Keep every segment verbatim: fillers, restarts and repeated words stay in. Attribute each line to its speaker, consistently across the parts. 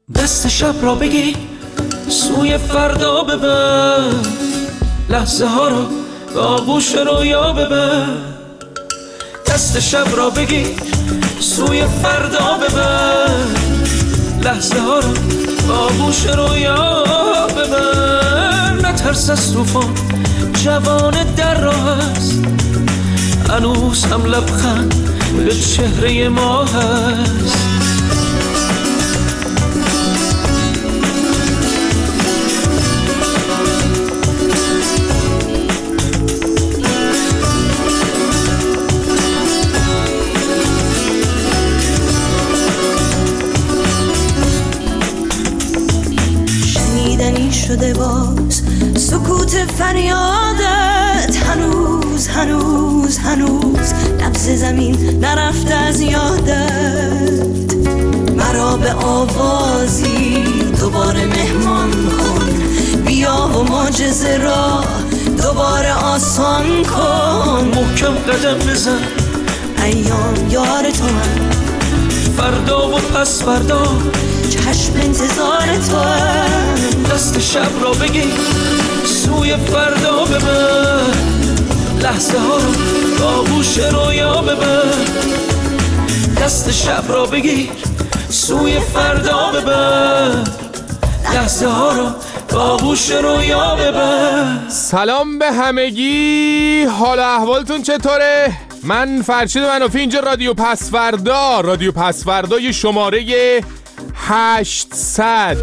Speaker 1: دست شب را بگی سوی فردا ببر، لحظه ها رو به آغوش رویا ببر. دست شب را بگی سوی فردا ببر، لحظه ها رو به آغوش رویا ببر. نترس از طوفان، جوان در راه است، هنوز هم لبخند به چهره ما هست.
Speaker 2: شنیدنی شده باز سکوت فریادت، هنوز هنوز هنوز نبض زمین نرفته از یادت. مرا به آوازی دوباره مهمان کن، بیا و معجزه را دوباره آسان کن.
Speaker 1: محکم قدم بزن،
Speaker 2: ایام یار تو هم،
Speaker 1: فردا و پس فردا
Speaker 2: چشم انتظار تو هم.
Speaker 1: دست شب را بگی سوی فردا ببر، لحظه ها رو به آغوش رویا ببر. دست شب را بگیر سوی فردا ببر، لحظه ها رو به آغوش رویا ببر.
Speaker 3: سلام به همگی، حال احوالتون چطوره؟ من فرشید منافی، اینجا رادیو پسوردا. رادیو پسوردا یه شماره هشتصد.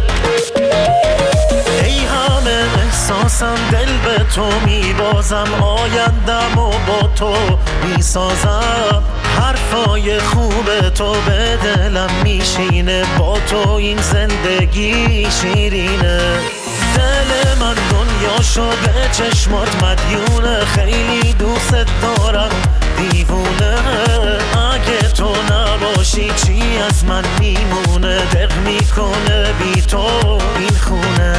Speaker 4: ای همه احساسم دل به تو میبازم، آیندم و با تو میسازم. حرفای خوب تو به دلم میشینه، با تو این زندگی شیرینه. دل من دنیاشو به چشمات مدیونه، خیلی دوست دارم دیوونه. اگه تو نباشی چی از من میمونه، دق میکنه بی تو این خونه.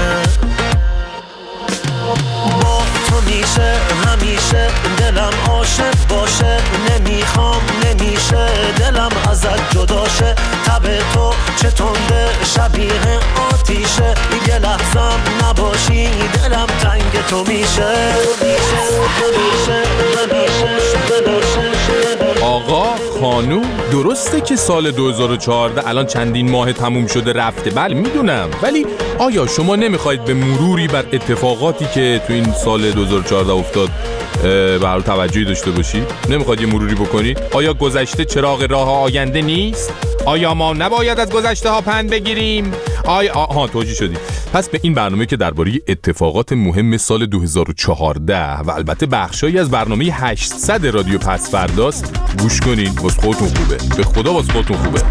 Speaker 4: با تو میشه همیشه دلم عاشق باشه، نمیخوام نمیشه دلم ازت جداشه. تب تو چه تنده شبیه آتیشه، یه لحظم نباشی دلم تنگ تو میشه.
Speaker 3: آقا خانوم، درسته که سال دو هزار و چهارده الان چندین ماه تموم شده رفته، بله میدونم، ولی آیا شما نمیخواید به مروری بر اتفاقاتی که تو این سال دو هزار و چهارده افتاد بر توجهی داشته باشید؟ نمیخواید یه مروری بکنید؟ آیا گذشته چراغ راه آینده نیست؟ آیا ما نباید از گذشته ها پند بگیریم؟ آیا آها توجیه شدیم. پس به این برنامه که درباره اتفاقات مهم سال دو هزار و چهارده و البته بخشایی از برنامه هشتصد رادیو پسورداست گوش کنین. واسه خودتون خوبه، به خدا واسه خودتون خوبه.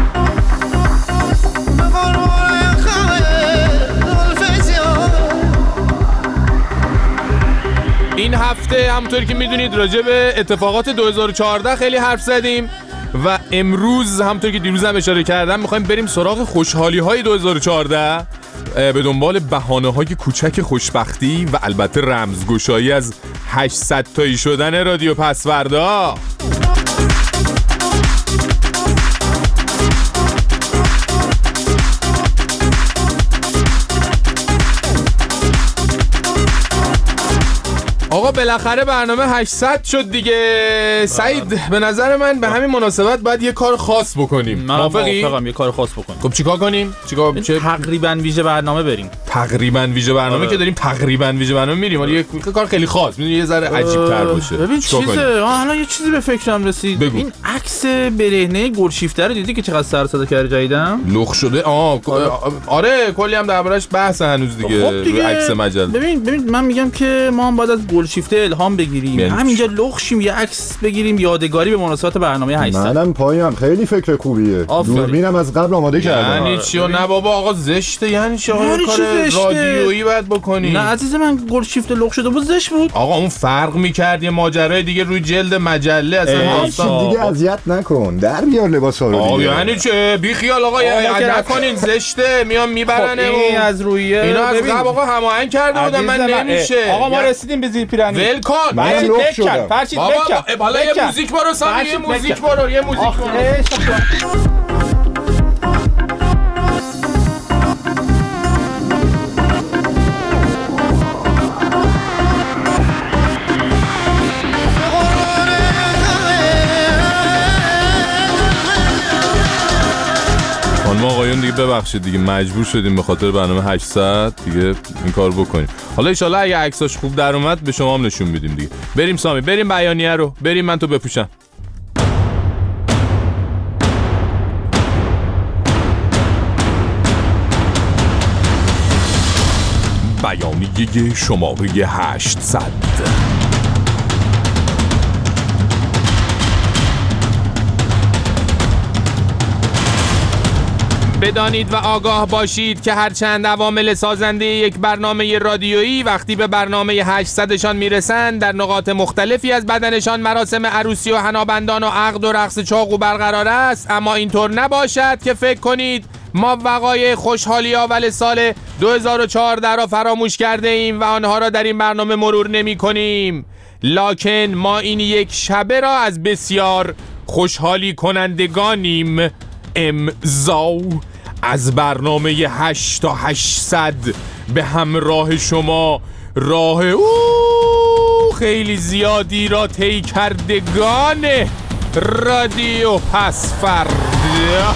Speaker 3: این هفته همونطوری که میدونید راجع به اتفاقات دو هزار و چهارده خیلی حرف زدیم و امروز همونطوری که دیروز هم اشاره کردم میخوایم بریم سراغ خوشحالی های دو هزار و چهارده، به دنبال بهانه های کوچک خوشبختی و البته رمزگشایی از هشتصد تایی شدن رادیو پسوردا. آقا بالاخره برنامه هشتصد شد دیگه. سعید به نظر من به همین مناسبت باید یه کار خاص بکنیم.
Speaker 5: موافقی؟ موافقم، یه کار خاص بکنیم.
Speaker 3: خب چیکار کنیم؟ چیکار چه
Speaker 5: تقریبا ویژه برنامه بریم.
Speaker 3: تقریبا ویژه برنامه آه. که داریم تقریبا ویژه برنامه میریم، ولی یه کار خیلی خاص، میدونی یه ذره عجیب تر باشه.
Speaker 5: ببین چیزه، حالا یه چیزی به فکرم رسید. بگو. این عکس برهنه گلشیفته رو دیدی که چقدر سر صدا کرده جدیدن؟
Speaker 3: لخ شده. آه آره کلی هم دربارش بحث هنوز دیگه.
Speaker 5: خب دیگه.
Speaker 3: عکس مجله.
Speaker 5: ببین ببین من میگم که ما هم باید از گلشیفته الهام بگیریم، همینجا لخ شیم یه عکس بگیریم یادگاری به مناسبت برنامه هشتصد.
Speaker 6: منم پایم خیلی فکر خوبیه. دوربینم از قبل آماده کردم.
Speaker 3: یعنی چی؟ نه بابا آقا زشته. یعنی چی؟ آقا کار رادیویی باید بکنی.
Speaker 5: نه عزیز من گلشیفته لخ شده بود زشت بود.
Speaker 3: آقا اون فرق میکرد یه ماجرای دیگه روی جلد مجله اصلا
Speaker 6: داستان دیگه. اذیت نکن، در بیار لباسا رو دیگه.
Speaker 3: یعنی چه؟ بی خیال آقا نکنین زشته، میام میبرنه.
Speaker 5: این از رویه
Speaker 3: اینا از قبل آقا هماهنگ کرده بودن، من نمیشه.
Speaker 5: آقا ما رسیدیم به زیر پیرنی.
Speaker 3: ول کن.
Speaker 6: من لخ شدم.
Speaker 5: فرشید بکن.
Speaker 3: بالا یه موزیک برو سامی، یه موزیک برو، یه موزیک برو. خانم آقایون دیگه ببخشید دیگه مجبور شدیم به خاطر برنامه هشتصد دیگه این کار بکنیم. حالا ان شاءالله اگه عکساش خوب در اومد به شما هم نشون میدیم دیگه. بریم سامی، بریم بیانیه رو، بریم من تو بپوشم. بیانیه شماره هشتصد. بدانید و آگاه باشید که هرچند عوامل سازنده یک برنامه رادیویی وقتی به برنامه هشتصدشان میرسند در نقاط مختلفی از بدنشان مراسم عروسی و حنابندان و عقد و رقص چاقو برقرار است، اما اینطور نباشد که فکر کنید ما وقایع خوشحالی اول سال دو هزار و چهارده را فراموش کرده ایم و آنها را در این برنامه مرور نمی کنیم. لکن ما این یک شبه را از بسیار خوشحالی کنندگانیم. امضا از برنامه هشت تا هشتصد به همراه شما راه او خیلی زیادی را طی کردگان رادیو پس‌فردا.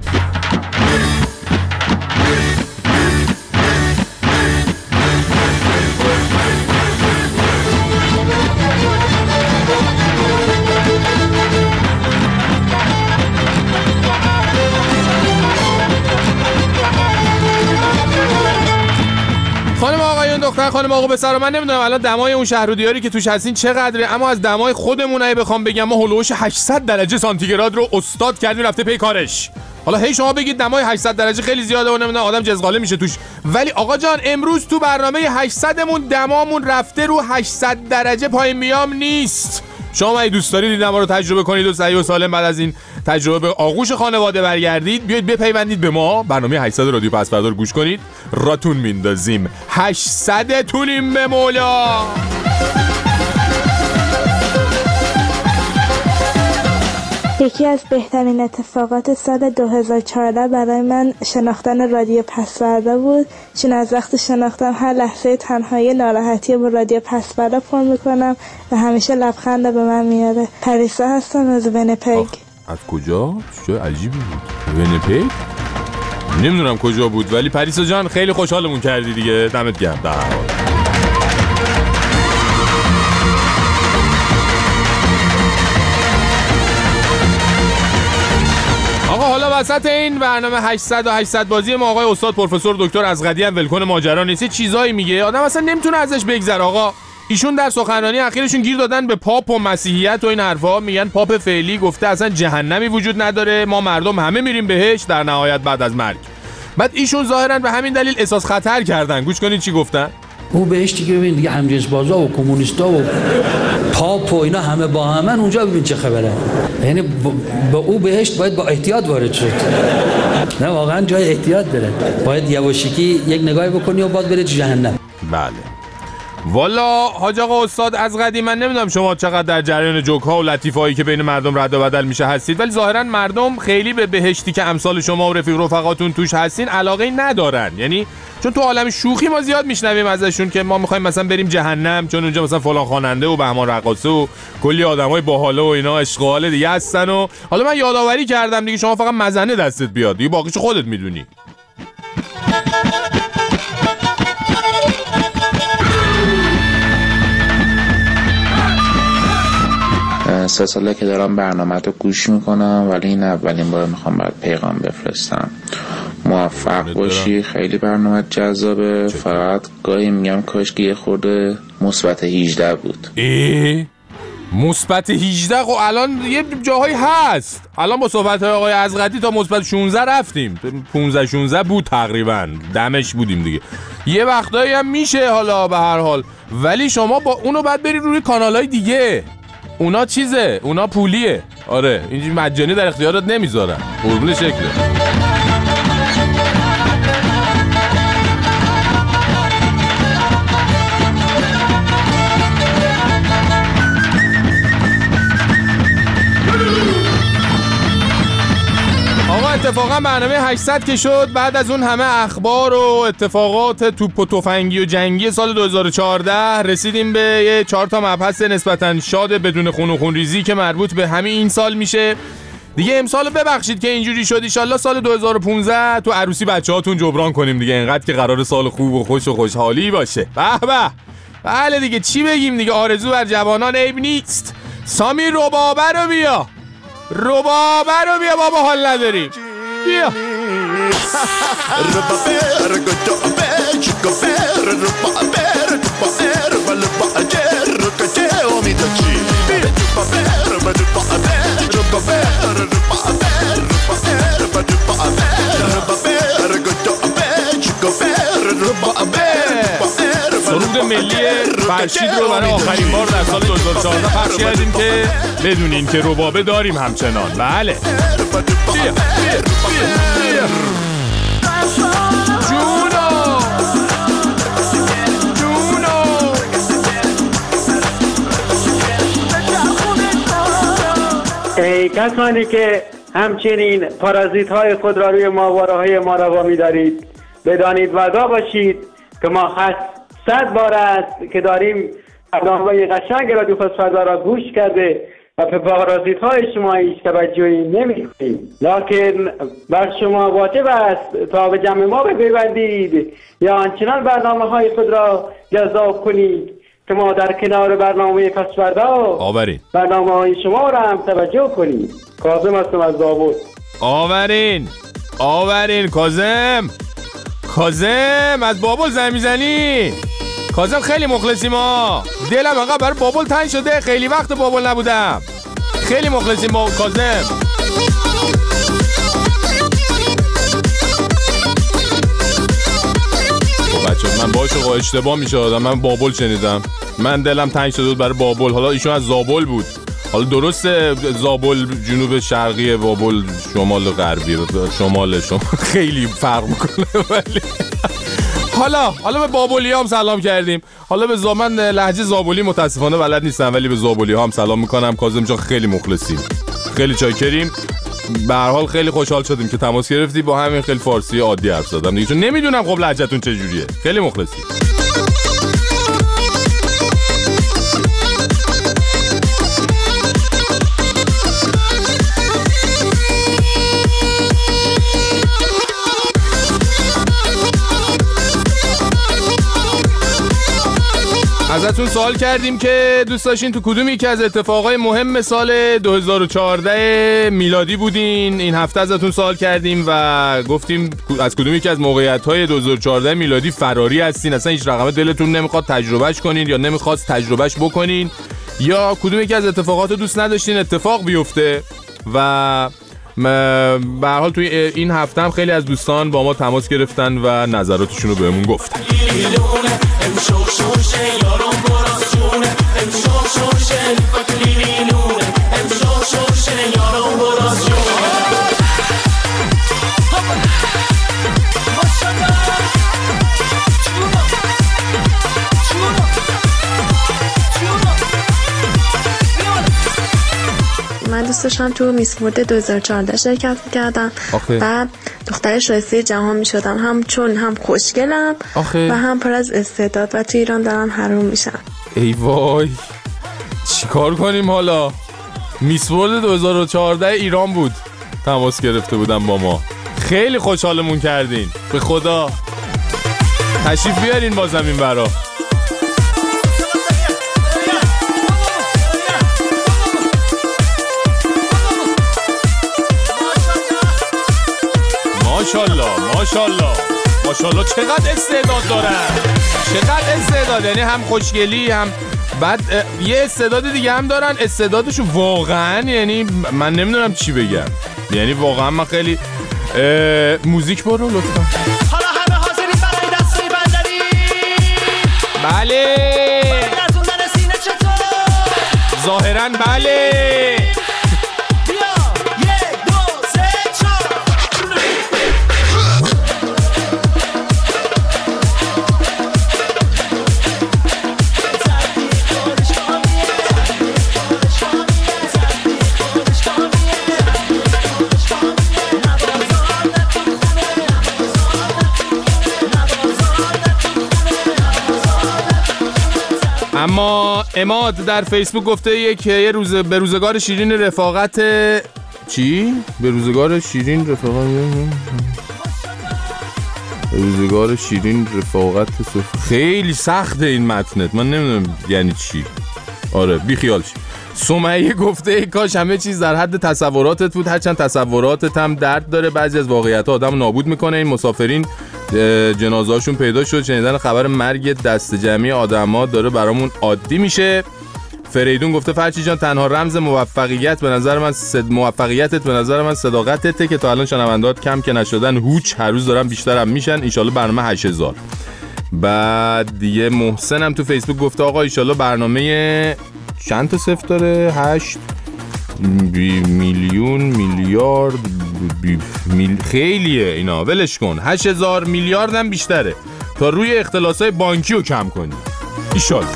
Speaker 3: خانم آقایون دختر خانم آقا پسر، من نمیدونم الان دمای اون شهر و دیاری که توش هستین چقدره، اما از دمای خودمون اگه بخوام بگم ما هولوش هشتصد درجه سانتیگراد رو استاد کردیم رفته پی کارش. حالا هی شما بگید دمای هشتصد درجه خیلی زیاده و نمیدونم آدم جزغاله میشه توش، ولی آقا جان امروز تو برنامه هشتصدمون دمامون رفته رو هشتصد درجه پایین میام نیست. شما اگه دوست دارید این دما رو تجربه کنید و صحیح و سالم بعد از این تجربه به آغوش خانواده برگردید، بیاید بپیوندید به ما. برنامه هشتصد رادیو پس‌فردا رو گوش کنید، راتون میندازیم. هشتصد تونیم به مولا.
Speaker 7: یکی از بهترین اتفاقات سال دو هزار و چهارده برای من شناختن رادیو پس‌فردا بود، چون از وقت شناختم هر لحظه تنهایی ناراحتی با رادیو پس‌فردا پر میکنم و همیشه لبخند به من میاره. پریسا هستم از ونیپگ.
Speaker 3: از کجا؟ چه عجیبی بود. ونیپگ؟ نمیدونم کجا بود، ولی پریسا جان خیلی خوشحالمون کردی دیگه. دمت گرم. آقا حالا وسط این برنامه هشتصد و هشتصد بازی ما آقای استاد پروفسور دکتر ازغدی هم ولکن ماجرا نیست. چیزایی میگه آدم اصلا نمیتونه ازش بگذره. آقا ایشون در سخنرانی اخیرشون گیر دادن به پاپ و مسیحیت و این حرفا. میگن پاپ فعلی گفته اصلا جهنمی وجود نداره، ما مردم همه میریم بهش در نهایت بعد از مرگ. بعد ایشون ظاهرا به همین دلیل احساس خطر کردن. گوش کنید چی گفتن.
Speaker 8: او بهش دیگه ببین دیگه همجنس بازا و کمونیستا و پاپ و اینا همه با همن اونجا، ببین چه خبره. یعنی با او بهشت باید با احتیاط وارد شد. نه واقعا جای احتیاط داره، باید یواشکی یک نگاهی بکنی و بعد بری جهنم.
Speaker 3: بله والا حاج آقا استاد ازغدی، من نمیدونم شما چقدر در جریان جوک ها و لطیفه هایی که بین مردم رد و بدل میشه هستید، ولی ظاهرا مردم خیلی به بهشتی که امثال شما و رفیق رفقاتون توش هستین علاقه ندارن. یعنی چون تو عالم شوخی ما زیاد میشنویم ازشون که ما میخوایم مثلا بریم جهنم چون اونجا مثلا فلان خواننده و بهمان رقاصه و کلی آدمای باحاله و اینا اشغال دیگه هستن. و حالا من یادآوری کردم دیگه، شما فقط مزنه دستت بیاد دیگه، باقیشو خودت میدونی.
Speaker 9: سه ساله که دارم برنامه رو گوش میکنم، ولی این اولین بار میخوام باید پیغام بفرستم. موفق باشی، خیلی برنامه جذابه، فقط گاهی میگم کاش که یه خورده مثبت هجده بود.
Speaker 3: ای مثبت هجده خب الان یه جاهایی هست. الان با صحبت های آقای ازغدی تا مثبت شانزده رفتیم، پانزده شانزده بود تقریبا، دمش بودیم دیگه. یه وقتایی هم میشه حالا به هر حال، ولی شما با اونو بعد برید روی کانالای دیگه، اونا چیزه، اونا پولیه. آره اینجوری مجانی در اختیارات نمیذارن، قربون شکله. آقا اتفاقا برنامه هشتصد که شد، بعد از اون همه اخبار و اتفاقات توپ و تفنگی و جنگی سال دو هزار و چهارده رسیدیم به یه چهار تا مبحث نسبتاً شاد بدون خون و خونریزی که مربوط به همین این سال میشه. دیگه امسال ببخشید که اینجوری شد. ان شاءالله سال دو هزار و پانزده تو عروسی بچه‌هاتون جبران کنیم دیگه، اینقدر که قرار سال خوب و خوش و خوشحالی باشه. به به. بله دیگه چی بگیم دیگه، آرزو بر جوانان عیب نیست. سامی ربابه رو بیا، ربابه رو بیا بابا، حال نداریم. بیا سرود ملی فرشید رو برای آخرین بار در سال دو هزار و چهارده پخش کردیم که بدونین که ربابه داریم همچنان. بله بیا بیا بیا جونو جونو.
Speaker 10: ای کسانی که همچنین پارازیت های خود را روی ماهواره های ما روا می دارید، بدانید و آگاه باشید که ما هست صد بار است که داریم برنامه‌های قشنگ رادیو فسفردا را گوش کرده و به پارازیت های شما هیچ توجهی نمی‌کنیم، لکن بر شما واجب است تا به جمع ما بپیوندید یا آنچنان برنامه های خود را جذاب کنید که ما در کنار برنامه فسفردا
Speaker 3: آورین
Speaker 10: برنامه های شما را هم توجه کنید. کاظم هستم از زابل.
Speaker 3: آورین آورین کاظم کاظم از بابل زنگ میزنی؟ کاظم خیلی مخلصیم ها، دلم انقدر برای بابل تنگ شده، خیلی وقت بابل نبودم، خیلی مخلصیم با کاظم. خب بچه من باشه خب اشتباه میشه آدم، من بابل شنیدم، من دلم تنگ شده بود برای بابل. حالا ایشون از زابل بود، حالا درسته زابل جنوب شرقی، بابل شمال غربی، شمال شما خیلی فرق میکنه. ولی حالا حالا به بابلی هم سلام کردیم، حالا به زامن لهجه زابلی متاسفانه بلد نیستم، ولی به زابلی هم سلام میکنم. کاظم جان خیلی مخلصیم، خیلی چاکریم، به هر حال خیلی خوشحال شدیم که تماس گرفتی، با همین خیلی فارسی عادی حرف زدم دیگه، چون نمیدونم خب لهجه‌تون چجوریه. خیلی مخلصیم. ازتون سوال کردیم که دوست داشتین تو کدوم یکی از اتفاقای مهم سال دو هزار و چهارده میلادی بودین. این هفته ازتون سوال کردیم و گفتیم از کدوم یکی از موقعیت‌های دو هزار و چهارده میلادی فراری هستین، اصلا هیچ رقم دلتون نمیخواد تجربهش کنین یا نمیخواست تجربهش بکنین، یا کدوم یکی از اتفاقات دوست نداشتین اتفاق بیفته. و به هر حال توی این هفته هم خیلی از دوستان با ما تماس گرفتن و نظراتشون رو بهمون گفتن.
Speaker 11: من دوست داشتم تو میس ورلد دو هزار و چهارده شرکت می‌کردم و دختر شایسته جهان می‌شدم، هم چون هم خوشگلم آخه. و هم پر از استعداد و تو ایران دارم حروم میشم.
Speaker 3: ای وای چیکار کنیم حالا؟ میس ورلد دو هزار و چهارده ایران بود، تماس گرفته بودن با ما، خیلی خوشحالمون کردین، به خدا تشریف بیارین با زمین برا. ماشاءالله ماشاءالله ماشاءالله چقدر استعداد دارن، چقدر استعداد، یعنی هم خوشگلی هم بعد یه استعداد دیگه هم دارن، استعدادشو واقعا یعنی من نمیدونم چی بگم، یعنی واقعا من خیلی موزیک برو لطفا.
Speaker 12: حالا همه حاضرین برای دستای بندری؟
Speaker 3: بله
Speaker 12: نزوندن سینه چطور؟
Speaker 3: ظاهرا بله. اما اماد در فیسبوک گفته یک یه روز به روزگار شیرین رفاقت چی؟ به روزگار شیرین رفاقت به روزگار شیرین رفاقت صف... خیلی سخته این متنت، من نمیدونم یعنی چی. آره بی خیال شی. سمیه گفته ای کاش همه چیز در حد تصوراتت بود، هرچند تصوراتت هم درد داره، بعضی از واقعیت‌ها آدم نابود میکنه. این مسافرین جنازه‌هاشون پیدا شد، شنیدن خبر مرگ دست جمعی آدم‌ها داره برامون عادی میشه. فریدون گفته فرچی جان تنها رمز موفقیت به نظر من صد موفقیتت به نظر من صداقتته که تا الان شنوندات کم که نشدن، هوچ هر روز دارن بیشتر هم میشن، ان شاءالله برنامه هشت هزار. بعد دیگه محسن هم تو فیسبوک گفته آقا ان شاءالله برنامه چند تا صفر داره؟ هشت میلیون میلیارد بی میل... خیلیه اینا، ولش کن. هشت هزار میلیارد هم بیشتره تا روی اختلاسای بانکی رو کم کنی ان شاءالله.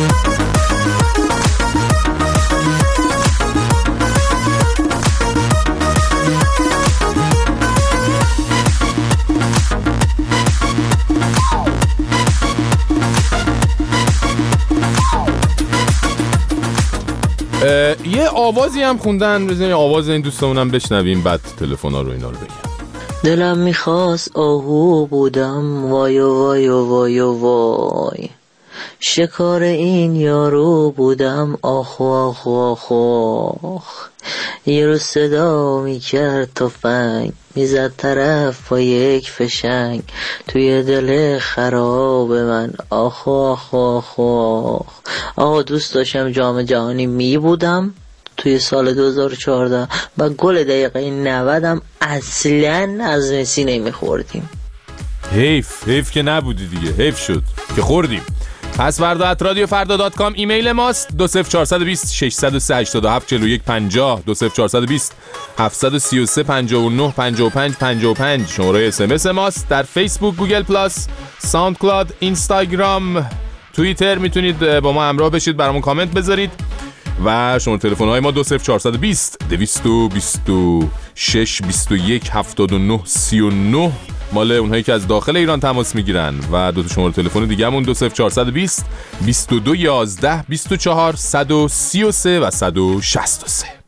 Speaker 3: یه آوازی هم خوندن، بزنین آواز این دوستمونم بشنویم بعد تلفن‌ها رو اینا رو بگم.
Speaker 13: دلم میخواست آهو بودم وای وای وای وای، شکار این یارو بودم آخ آخ آخ آخ، یه رو صدا میکرد تفنگ میزد طرف با یک فشنگ، توی دل خراب من آخ آخ آخ آخ. آقا دوست داشتم جام جهانی می بودم توی سال دو هزار و چهارده و گل دقیقه نودم اصلا از مسی نمیخوردیم.
Speaker 3: حیف حیف که نبودی دیگه، حیف شد که خوردیم. پس فردا ات رادیو فردا دات کام ایمیل ماست. دو صفر چهار دو صفر شش صفر سه هشت هفت چهار یک پنجاه دو صفر چهار دو صفر هفت سه سه پنجاه و نه پنجاه و پنج پنجاه و پنج شماره اس ام اس ماست. در فیسبوک، گوگل پلاس، ساوند کلاود، اینستاگرام، توییتر میتونید با ما همراه بشید، برامون کامنت بذارید. و شماره تلفن های ما دو صفر چهار دو صفر دویست و بیست و شش بیست و یک هفتاد و نه سی و نه مال اونهایی که از داخل ایران تماس میگیرن و دو تا شماره تلفن دیگه همون دو صفر چهار دو صفر بیست و دو یازده بیست و چهار صد و سی و سه و صد و شصت و سه.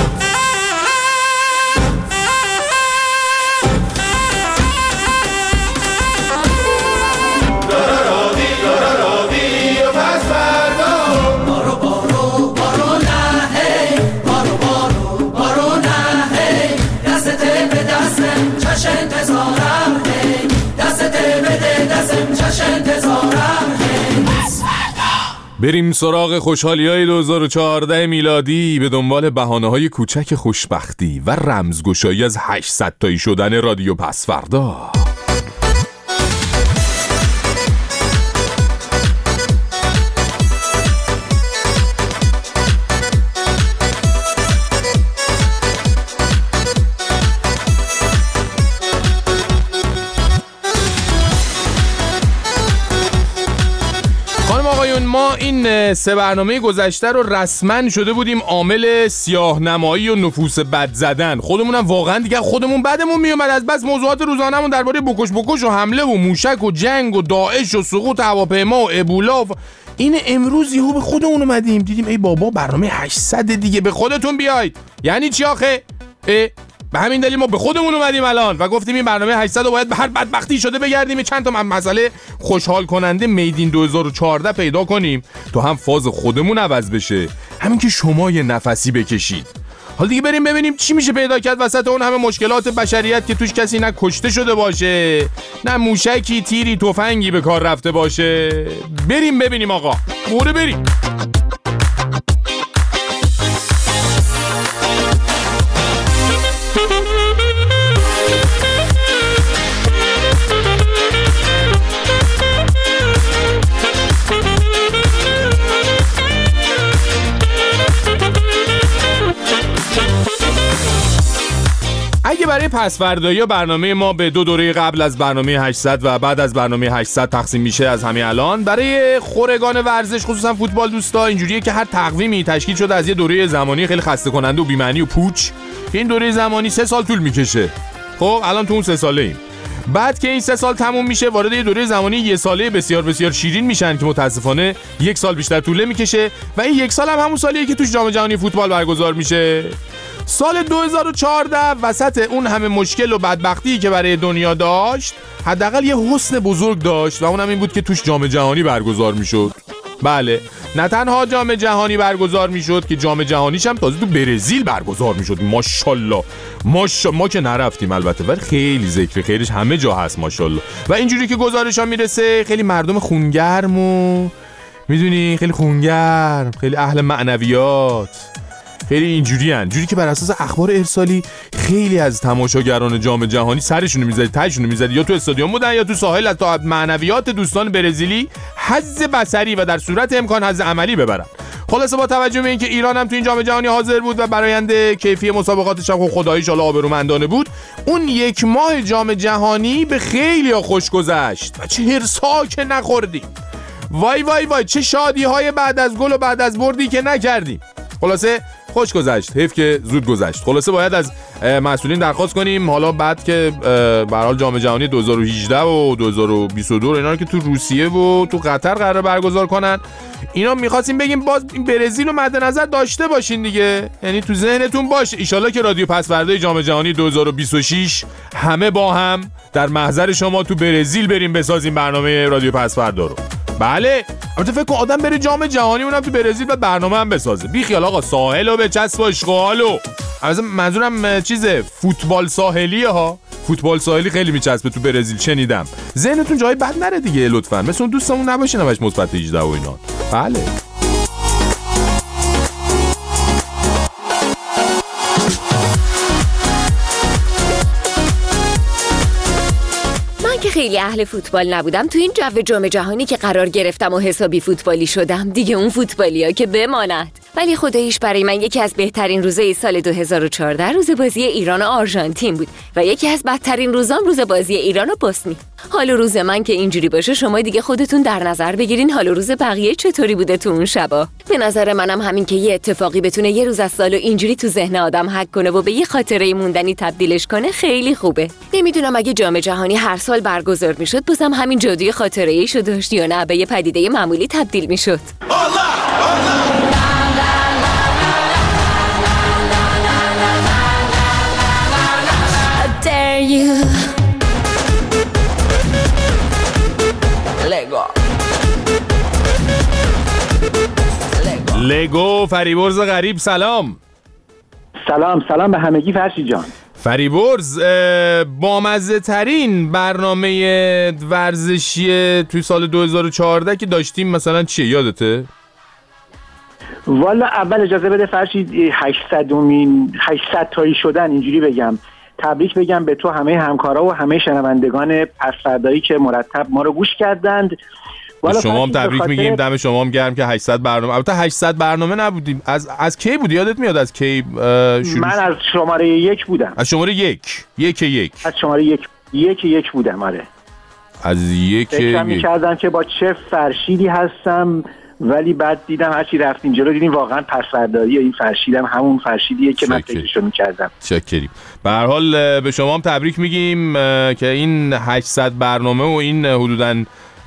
Speaker 3: بریم سراغ خوشحالی‌های دو هزار و چهارده میلادی به دنبال بهانه‌های کوچک خوشبختی و رمزگشایی از هشتصد تایی شدن رادیو پس‌فردا. ما این سه برنامه گذشته رو رسما شده بودیم عامل سیاه نمایی و نفوس بد زدن. خودمونم واقعا دیگه خودمون بدمون میومد از بس موضوعات روزانمون درباره بکش بکش و حمله و موشک و جنگ و داعش و سقوط هواپیما و ابولا و این امروز یهو به خودمون اومدیم دیدیم ای بابا برنامه هشتصد دیگه، به خودتون بیاید. یعنی چی آخه؟ به همین دلیل ما به خودمون اومدیم الان و گفتیم این برنامه هشتصد رو باید به هر بدبختی شده بگردیم چند تا مسئله خوشحال کننده میدین دو هزار و چهارده پیدا کنیم تا هم فاز خودمون عوض بشه، همین که شما یه نفسی بکشید. حالا دیگه بریم ببینیم چی میشه پیدا کرد وسط اون همه مشکلات بشریت که توش کسی نه کشته شده باشه، نه موشکی، تیری، تفنگی به کار رفته باشه. بریم ببینیم آقا، موره بریم. اگه برای پس‌فردایی برنامه ما به دو دوره قبل از برنامه هشتصد و بعد از برنامه هشتصد تقسیم میشه از همین الان، برای خورگان ورزش خصوصا فوتبال دوستا اینجوریه که هر تقویمی تشکیل شده از یه دوره زمانی خیلی خسته کننده و بی‌معنی و پوچ. این دوره زمانی سه سال طول میکشه. خب الان تو اون سه ساله ایم. بعد که این سه سال تموم میشه وارد یه دوره زمانی یه ساله بسیار بسیار شیرین میشن که متاسفانه یک سال بیشتر طول میکشه و این یک سال هم همون سالیه که توش جام جهانی فوتبال برگزار میشه. سال دو هزار و چهارده وسط اون همه مشکل و بدبختی که برای دنیا داشت، حداقل یه حسن بزرگ داشت و اونم این بود که توش جام جهانی برگزار میشد. بله، نه تنها جام جهانی برگزار میشد که جام جهانیش هم تازه تو برزیل برگزار میشد. ماشاءالله ماشا ما که نرفتیم البته، ولی خیلی ذکر خیرش همه جا هست ماشاءالله. و اینجوری که گزارشا میرسه خیلی مردم خونگرم و میدونی خیلی خونگرم، خیلی اهل معنویات، خیلی اینجوری هن. جوری که بر اساس اخبار ارسالی خیلی از تماشاگران جام جهانی سرشونو میزدی تهشونو میزدی، یا تو استادیوم بودن یا تو ساحل، از تا معنویات دوستان برزیلی حظ بصری و در صورت امکان حظ عملی ببرن. خلاصه با توجه به اینکه ایران هم تو این جام جهانی حاضر بود و براینده کیفی مسابقاتش هم خداییش الله آبرومندانه بود، اون یک ماه جام جهانی به خیلی‌ها خوش گذشت و چه هرسا که نخوردیم. وای وای وای چه شادی های بعد از گل و بعد از بردی که نکردیم. خلاصه خوش گذشت، حیف که زود گذشت. خلاصه باید از مسئولین درخواست کنیم حالا بعد که به هر حال جام جهانی دو هزار و هجده و دو هزار و بیست و دو اینا رو که تو روسیه و تو قطر قرار برگزار کنن، اینا می‌خواستیم بگیم باز این برزیل رو مد نظر داشته باشین دیگه، یعنی تو ذهنتون باشه. ان شاءالله که رادیو پسوردهای جام جهانی دو هزار و بیست و شش همه با هم در محضر شما تو برزیل بریم بسازیم برنامه رادیو پسوردا رو. بله، البته فکر کن آدم بره جام جهانی اونم تو برزیل بعد برنامه هم بسازه. بی خیال آقا، ساحلو به چسب و اشغالو. مثلا منظورم چیزه فوتبال ساحلیه ها، فوتبال ساحلی خیلی میچسبه تو برزیل شنیدم. ذهنتون جای بد نره دیگه لطفاً، مثل اون دوستمون نباشین همش مثبت هجده و اینا. بله.
Speaker 14: که خیلی اهل فوتبال نبودم، تو این جو جام جهانی که قرار گرفتم و حسابی فوتبالی شدم دیگه، اون فوتبالیا که بماند. ولی خداییش برای من یکی از بهترین روزهای سال دو هزار و چهارده روز بازی ایران و آرژانتین بود و یکی از بدترین روزام روز بازی ایران و بوسنی. حال روز من که اینجوری باشه، شما دیگه خودتون در نظر بگیرین حال روز بقیه چطوری بوده تو اون شبا. به نظر منم همین که یه اتفاقی بتونه یه روز از سالو اینجوری تو ذهن آدم حک کنه و به یه خاطره موندنی تبدیلش کنه خیلی خوبه. نمیدونم اگه جام جهانی هر سال برگزار میشد بازم همین جادوی خاطره‌ایشو داشت یا نه به یه پدیده معمولی تبدیل میشد.
Speaker 3: لگو فریبرز غریب سلام.
Speaker 15: سلام سلام به همگی فرشی جان.
Speaker 3: فریبرز، بامزه ترین برنامه ورزشی توی سال دو هزار و چهارده که داشتیم مثلا چیه یادته؟
Speaker 15: والا اول اجازه بده فرشی هشتصدمین هشتصد تایی شدن اینجوری بگم، تبریک بگم به تو، همه همکارا و همه شنوندگان پسوردایی که مرتب ما رو گوش کردند.
Speaker 3: شما هم تبریک خاطر... میگیم، دم شما هم گرم که هشتصد برنامه. البته هشتصد برنامه نبودیم. از از کی بود یادت میاد؟ از کی شروع؟
Speaker 15: من از شماره یک بودم.
Speaker 3: از شماره یک یک یک
Speaker 15: از شماره یک یک یک بودم. آره
Speaker 3: از یک
Speaker 15: فکر می‌کردم که با چه فرشیدی هستم، ولی بعد دیدم هرچی رفتیم جلو دیدیم واقعا پسورداری این فرشیدم همون فرشیدیه که من فکرشو می‌کردم.
Speaker 3: شکریم. به هر حال به شما هم تبریک میگیم که این هشتصد برنامه و این حدوداً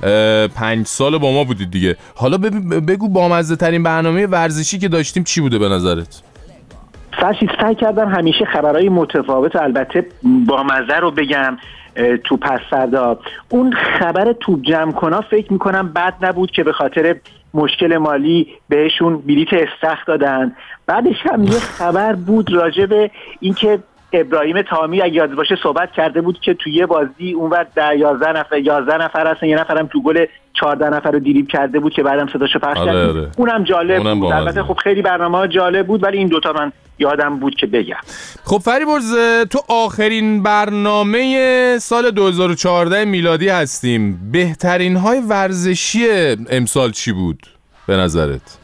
Speaker 3: پنج سال با ما بودید دیگه. حالا بگو بامزه ترین برنامه ورزشی که داشتیم چی بوده به نظرت؟
Speaker 15: فرشی سعی کردم همیشه خبرهای متفاوت و البته بامزه رو بگم تو پسوردا. اون خبر توپ جمع کنا فکر میکنم بد نبود که به خاطر مشکل مالی بهشون بلیت استخر دادن. بعدش هم یه خبر بود راجع به اینکه ابراهیم تامی اگه یاد باشه صحبت کرده بود که توی یه بازی اونور در یازده نفر یازده نفر هستن، یه نفرم تو گل چهارده نفر رو دریبل کرده بود که بعدم صداشو پخش کرد. آره آره. اونم جالب اونم بود. البته خب خیلی برنامه‌ها جالب بود ولی این دوتا من یادم بود که بگم.
Speaker 3: خب فریبرز، تو آخرین برنامه سال دو هزار و چهارده میلادی هستیم. بهترین های ورزشی امسال چی بود به نظرت؟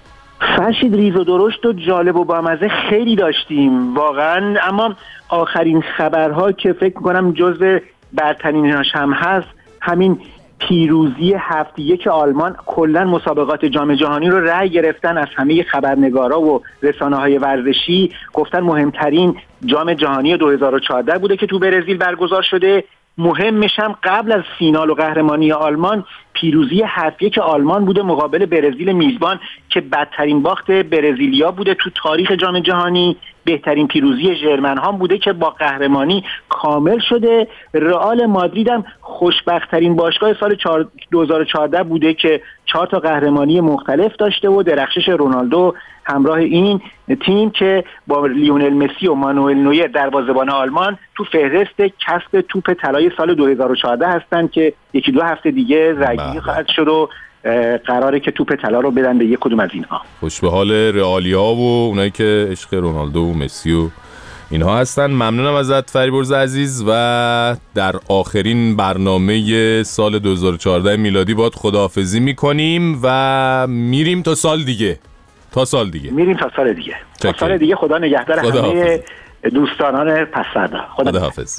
Speaker 15: فرشید ریز و درشت و جالب و بامزه خیلی داشتیم واقعا، اما آخرین خبرها که فکر میکنم جزو برتریناش هم هست همین پیروزی هفت یک آلمان. کلا مسابقات جام جهانی رو رأی گرفتن از همه خبرنگارا و رسانه‌های ورزشی، گفتن مهمترین جام جهانی دو هزار و چهارده بوده که تو برزیل برگزار شده. مهمش هم قبل از فینال و قهرمانی آلمان پیروزی هفت یک آلمان بوده مقابل برزیل میزبان که بدترین باخت برزیلیا بوده تو تاریخ جام جهانی. بهترین پیروزی ژرمن ها بوده که با قهرمانی کامل شده. رئال مادرید هم خوشبخت‌ترین باشگاه سال دو هزار و چهارده بوده که چهار تا قهرمانی مختلف داشته و درخشش رونالدو همراه این تیم که با لیونل مسی و مانوئل نویر دروازه‌بان آلمان تو فهرست کسب توپ طلای سال دو هزار و چهارده هستند که یکی دو هفته دیگه رایگیری خواهد شد و قراره که توپ طلا رو بدن به یک کدوم از اینها.
Speaker 3: خوش به حال رئالیا و اونایی که عشق رونالدو و مسی و اینها هستن. ممنونم ازت فریبرز عزیز و در آخرین برنامه سال دو هزار و چهارده میلادی باهات خداحافظی میکنیم و میریم تا سال دیگه. تا سال دیگه
Speaker 15: میریم تا سال دیگه. تا سال دیگه خدا نگهدار همه دوستانان پس‌فردا.
Speaker 3: خدا حافظ.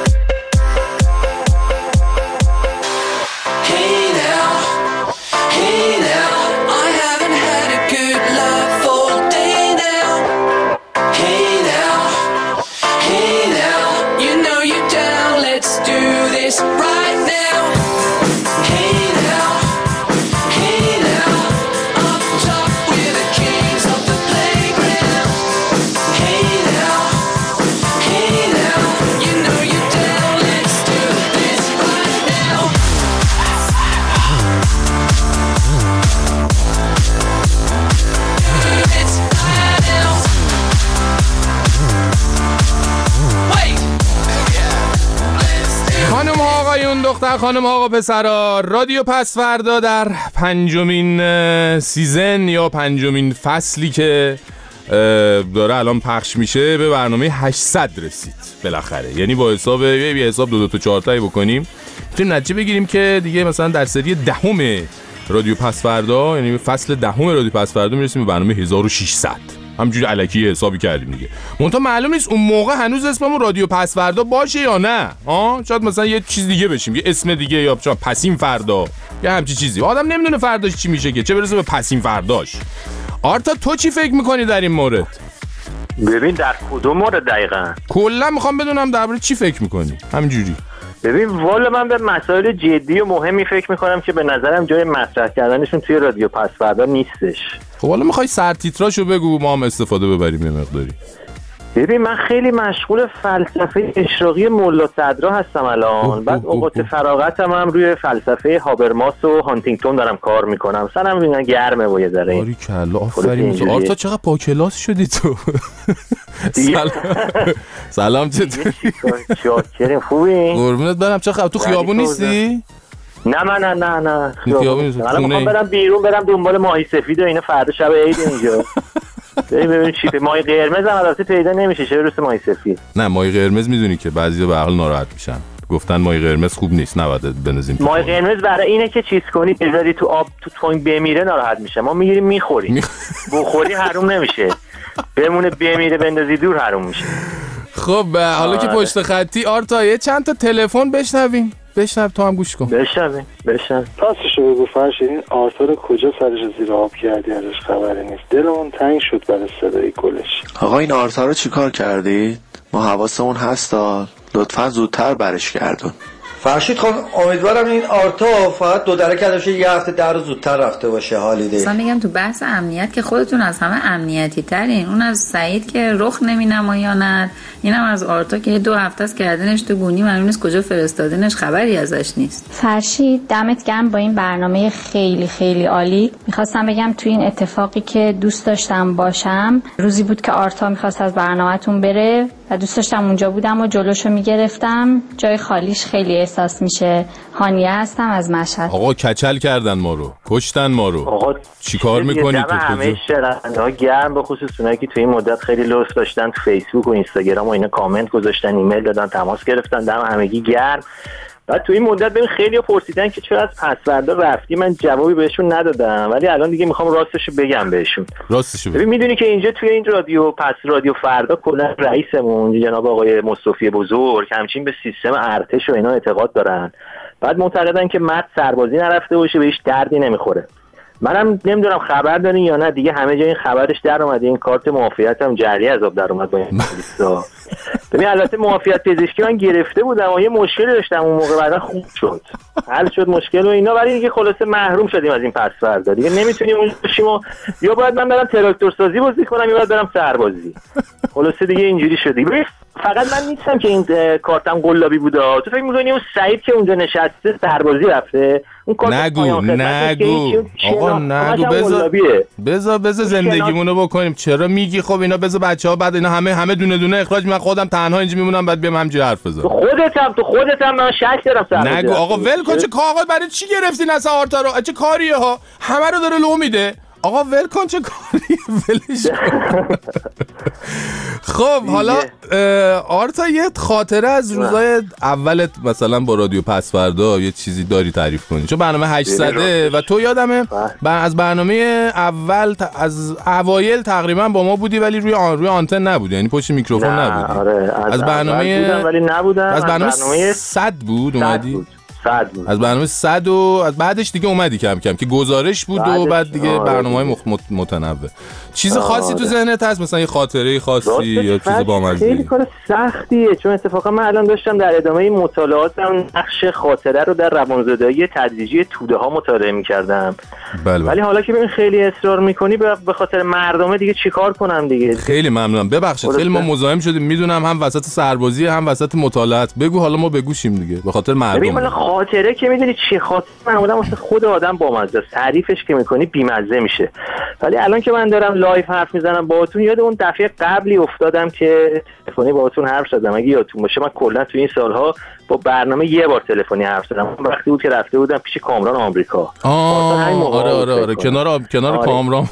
Speaker 3: دختر خانم آقا پسرا، رادیو پس‌فردا در پنجمین سیزن یا پنجمین فصلی که داره الان پخش میشه به برنامه هشتصد رسید بالاخره. یعنی با حساب یه حساب دو دو تا چهار تایی بکنیم میتونیم نتیجه بگیریم که دیگه مثلا در سری دهم رادیو پس‌فردا، یعنی فصل دهم رادیو پس‌فردا میرسیم به برنامه هزار و ششصد. همینجوری الکی حسابی کردیم دیگه. منتها معلوم نیست اون موقع هنوز اسممون رادیو پس‌فردا باشه یا نه. ها شاید مثلا یه چیز دیگه بشیم، یه اسم دیگه، یا مثلا پسین فردا یا همچی چیزی. آدم نمیدونه فرداش چی میشه که چه برسه به پسین فرداش. آرتا تو چی فکر میکنی در این مورد؟
Speaker 16: ببین در کدوم مورد دقیقاً؟
Speaker 3: کلا میخوام بدونم درباره چی فکر میکنی. همینجوری.
Speaker 16: ببین والا من به مسائل جدی و مهمی فکر میکنم که به نظرم جای مطرح کردنشون توی رادیو پس‌فردا نیستش.
Speaker 3: خب حالا میخوای سرتیتراشو بگو ما هم استفاده ببریم یه مقداری.
Speaker 16: ببین من خیلی مشغول فلسفه اشراقی ملا صدرا هستم الان. بعد اوقات فراغتم هم روی فلسفه هابرماس و هانتینگتون دارم کار میکنم. سرم اینا گرمه و یه ذره.
Speaker 3: باریکلا آفرین. آرتا چقدر با کلاس شدی تو. سلام. سلام چطوری؟
Speaker 16: چاکریم خوبی؟
Speaker 3: قربونت برم. چه خبر؟ تو خیابون نیستی؟
Speaker 16: نه من نه نه نه خیابون نیستم. الان میخوام برم بیرون، برم دنبال ماهی سفید و اینا. فردا شب عید اینجا. ببین ببین چی ماهی قرمز هم البته پیدا نمیشه. چه روز ماهی سفید؟
Speaker 3: نه ماهی قرمز میدونی که بعضیا به عقل ناراحت میشن. گفتن ماهی قرمز خوب نیست، نباید بنزیم.
Speaker 16: ماهی قرمز برای اینه که چیز کنی بذاری تو آب تو توین بمیره ناراحت میشه. ما میگیریم میخوریم. بخوری حروم نمیشه. بمونه بمیره بندازی دور حروم میشه.
Speaker 3: خب حالا که پشت خطی آرتا یه چند تا تلفن بشنویم. بشنو تو هم گوش کن.
Speaker 16: بشنویم بشنو.
Speaker 17: راستشو بگو فرشید این آرتا رو کجا سرش زیر آب کردی؟ ازش خبری نیست. دلمون تنگ شد برای صدای گلش.
Speaker 18: آقا این آرتا رو چیکار کردید؟ ما حواسمون هستا، لطفا زودتر برش گردون.
Speaker 19: فرشید خان امیدوارم این آرتا فقط دو درکه باشه، یه هفته در رو زودتر رفته باشه. حالیده
Speaker 20: اصلا میگم تو بحث امنیت که خودتون از همه امنیتی ترین. اون از سعید که رخ نمینمایاند، اینم از آرتا که دو هفته است کردنش تو گونی، معلوم نیست کجا فرستادنش، خبری ازش نیست.
Speaker 21: فرشید دمت گرم با این برنامه خیلی خیلی عالی. میخواستم بگم تو این اتفاقی که دوست داشتم باشم، روزی بود که آرتا میخواست از برنامه‌تون بره و دوست داشتم اونجا بودم و جلوشو میگرفتم. جای خالیش خیلی احساس میشه. هانیه هستم از مشهد.
Speaker 3: آقا کچل کردن ما رو، کشتن ما رو. آقا چیکار میکنی تو؟
Speaker 16: همه شنونده‌ها گرم، به خصوص اونایی که تو این مدت خیلی لطف داشتن تو فیسبوک و اینستاگرام و اینا کامنت گذاشتن، ایمیل دادن، تماس گرفتن. دم همگی گرم. بعد تو این مدت ببین خیلی‌ها پرسیدن که چرا از پس‌فردا رفتی. من جوابی بهشون ندادم، ولی الان دیگه میخوام راستشو بگم بهشون.
Speaker 3: راستشو
Speaker 16: ببین میدونی که اینجا توی این رادیو پس رادیو فردا کلا رئیسمون جناب آقای مصطفی بزرگ همچین به سیستم ارتش و اینا اعتقاد دارن. بعد معتقدن که مرد سربازی نرفته باشه بهش دردی نمیخوره. منم نمیدونم خبر دارین یا نه دیگه، همه جا این خبرش در اومده، این کارت معافیت هم جعلی از آب در اومد با این پلیسا. ببین البته معافیت پزشکی من گرفته بودم و یه مشکلی داشتم اون موقع، بعدا خوب شد، حل شد مشکل و اینا، ولی دیگه خلاصه محروم شدیم از این پس‌فردا دیگه نمیتونیم اونجا باشیم و یا باید من برم تراکتور سازی بازی کنم یا باید برم سربازی. خلاصه دیگه اینجوری شد دیگه. فقط من نیستم که این کارتم قلابی بوده. تو فکر می‌کنی اون سعید که اونجا نشسته سربازی رفته؟ اون کارت
Speaker 3: نگو نگو آقا نگو، بذار بذار بذار زندگیمونو بکنیم. چرا میگی؟ خب اینا بذار بچه‌ها بعد اینا همه همه دونه دونه اخراج، من خودم تنها اینجا میمونم بعد بیام همینجوری حرف بزنم.
Speaker 16: تو خودت هم تو خودت هم من شک دارم سربازی.
Speaker 3: نگو آقا ول کن، چه کاغذ برای چی گرفتین اصلا آرتا رو؟ چه کاریه ها؟ همه رو داره لو میده. آقا ول کن، چه کاری ولش کن. خب حالا آرتا یه خاطره از روزای اولت مثلا با رادیو پس فردا یه چیزی داری تعریف کنی؟ چون برنامه هشتصده و تو یادمه از برنامه اول از اوایل تقریبا با ما بودی ولی روی آن روی آنتن نبودی، یعنی پشت میکروفون نبودی.
Speaker 16: آره از, از برنامه بودم ولی نبودم.
Speaker 3: از برنامه صد بود اومدی؟
Speaker 16: بود.
Speaker 3: از برنامه صد و از بعدش دیگه اومدی کم کم که گزارش بود و بعد دیگه برنامه‌های مخ... متنوع. چیز خاصی تو ذهنت هست مثلا یه خاطره خاصی یا چیز بامزه؟
Speaker 16: خیلی کار سختیه، چون اتفاقا من الان داشتم در ادامه مطالعاتم نقش خاطره رو در روانزدایی تدریجی توده ها مطالعه می‌کردم.
Speaker 3: بله
Speaker 16: ولی حالا که ببین خیلی اصرار می‌کنی به خاطر مردمه دیگه چیکار کنم دیگه.
Speaker 3: خیلی ممنونم، ببخشید خیلی ما مزاحم شدیم، میدونم هم وسط سربازی هم وسط مطالعات. بگو حالا ما بگوشیم دیگه به خاطر مردم.
Speaker 16: خاطره که میدونی چی خاطره معمولا واسه خود آدم بامزه است، تعریفش که میکنی بیمزه میشه. ولی الان که من دارم لایو حرف میزنم باهاتون یاد اون دفعه قبلی افتادم که تلفنی باهاتون حرف زدم. اگه یادتون باشه من کلا تو این سالها با برنامه یه بار تلفنی حرف زدم. وقتی بود که رفته بودم پیش کامران آمریکا.
Speaker 3: آره آره آره کنار کنار کامران.